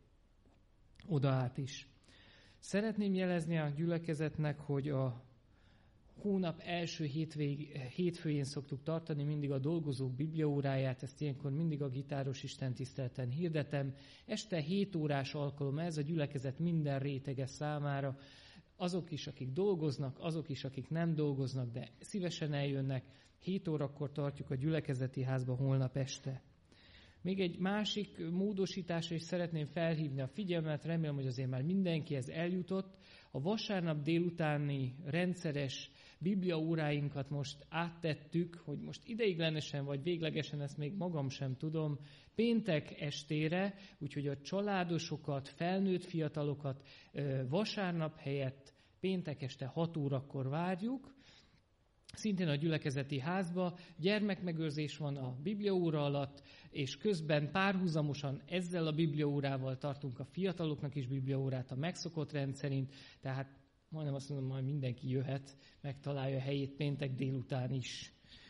oda át is. Szeretném jelezni a gyülekezetnek, hogy a hónap első hétvég, hétfőjén szoktuk tartani mindig a dolgozók bibliaóráját, ezt ilyenkor mindig a gitáros istentiszteleten hirdetem. Este hét órás alkalom ez a gyülekezet minden rétege számára. Azok is, akik dolgoznak, azok is, akik nem dolgoznak, de szívesen eljönnek. hét órakor tartjuk a gyülekezeti házba holnap este. Még egy másik módosításra is szeretném felhívni a figyelmet, remélem, hogy azért már mindenkihez eljutott. A vasárnap délutáni rendszeres bibliaóráinkat most áttettük, hogy most ideiglenesen vagy véglegesen, ezt még magam sem tudom, péntek estére, úgyhogy a családosokat, felnőtt fiatalokat vasárnap helyett péntek este hat órakor várjuk. Szintén a gyülekezeti házba gyermekmegőrzés van a bibliaóra alatt, és közben párhuzamosan ezzel a bibliaórával tartunk a fiataloknak is bibliaórát a megszokott rendszerint, tehát majdnem azt mondom, majd mindenki jöhet, megtalálja a helyét péntek délután is.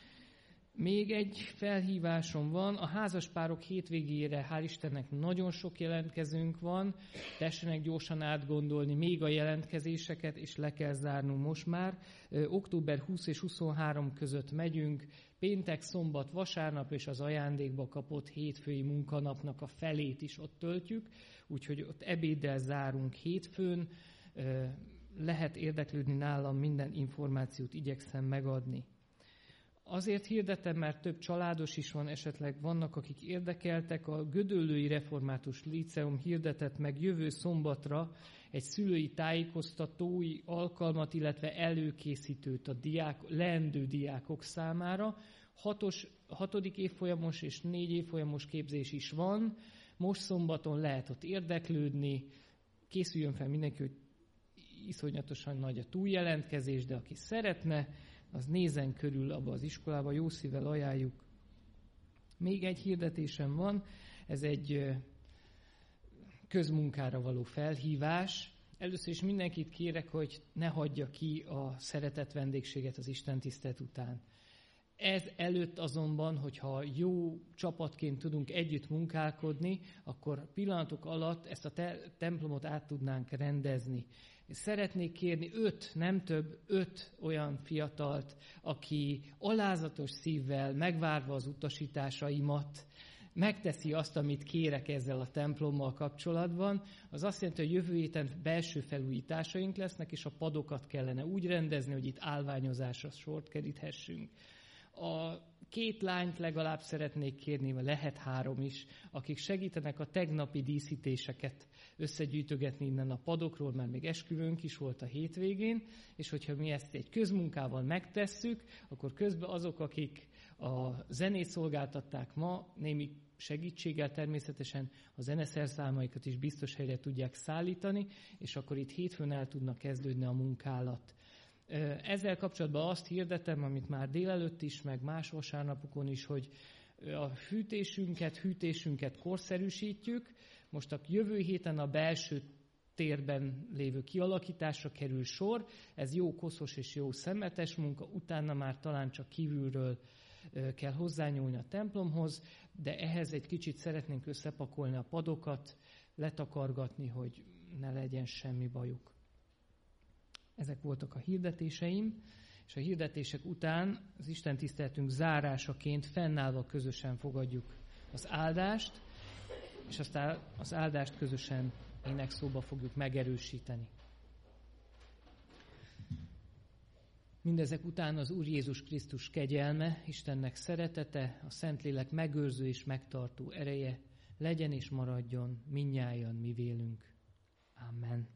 Még egy felhívásom van, a házaspárok hétvégére, hál' Istennek nagyon sok jelentkezőnk van, tessenek gyorsan átgondolni még a jelentkezéseket, és le kell zárnunk most már. október huszadika és huszonharmadika között megyünk, péntek, szombat, vasárnap, és az ajándékba kapott hétfői munkanapnak a felét is ott töltjük, úgyhogy ott ebéddel zárunk hétfőn, lehet érdeklődni nálam, minden információt igyekszem megadni. Azért hirdetem, mert több családos is van, esetleg vannak, akik érdekeltek. A Gödöllői Református Líceum hirdetett meg jövő szombatra egy szülői tájékoztatói alkalmat, illetve előkészítőt a diák, leendő diákok számára. Hatos, hatodik évfolyamos és négy évfolyamos képzés is van. Most szombaton lehet ott érdeklődni. Készüljön fel mindenki, hogy iszonyatosan nagy a túljelentkezés, de aki szeretne, az nézen körül abba az iskolába, jó szívvel ajánljuk. Még egy hirdetésem van, ez egy közmunkára való felhívás. Először is mindenkit kérek, hogy ne hagyja ki a szeretett vendégséget az istentisztelet után. Ez előtt azonban, hogyha jó csapatként tudunk együtt munkálkodni, akkor pillanatok alatt ezt a te- templomot át tudnánk rendezni. Szeretnék kérni öt, nem több, öt olyan fiatalt, aki alázatos szívvel, megvárva az utasításaimat, megteszi azt, amit kérek ezzel a templommal kapcsolatban. Az azt jelenti, hogy jövő héten belső felújításaink lesznek, és a padokat kellene úgy rendezni, hogy itt állványozásra sort keríthessünk. A két lányt legalább szeretnék kérni, vagy lehet három is, akik segítenek a tegnapi díszítéseket összegyűjtögetni innen a padokról, mert még esküvőnk is volt a hétvégén, és hogyha mi ezt egy közmunkával megtesszük, akkor közben azok, akik a zenét szolgáltatták ma, némi segítséggel természetesen a zeneszerszámaikat is biztos helyre tudják szállítani, és akkor itt hétfőn el tudnak kezdődni a munkálat. Ezzel kapcsolatban azt hirdetem, amit már délelőtt is, meg más vasárnapokon is, hogy a fűtésünket, hűtésünket korszerűsítjük. Most a jövő héten a belső térben lévő kialakításra kerül sor. Ez jó koszos és jó szemetes munka, utána már talán csak kívülről kell hozzányúlni a templomhoz, de ehhez egy kicsit szeretnénk összepakolni a padokat, letakargatni, hogy ne legyen semmi bajuk. Ezek voltak a hirdetéseim, és a hirdetések után az istentiszteletünk zárásaként fennállva közösen fogadjuk az áldást, és aztán az áldást közösen énekszóba fogjuk megerősíteni. Mindezek után az Úr Jézus Krisztus kegyelme, Istennek szeretete, a Szentlélek megőrző és megtartó ereje legyen és maradjon mindnyájan mi vélünk. Amen.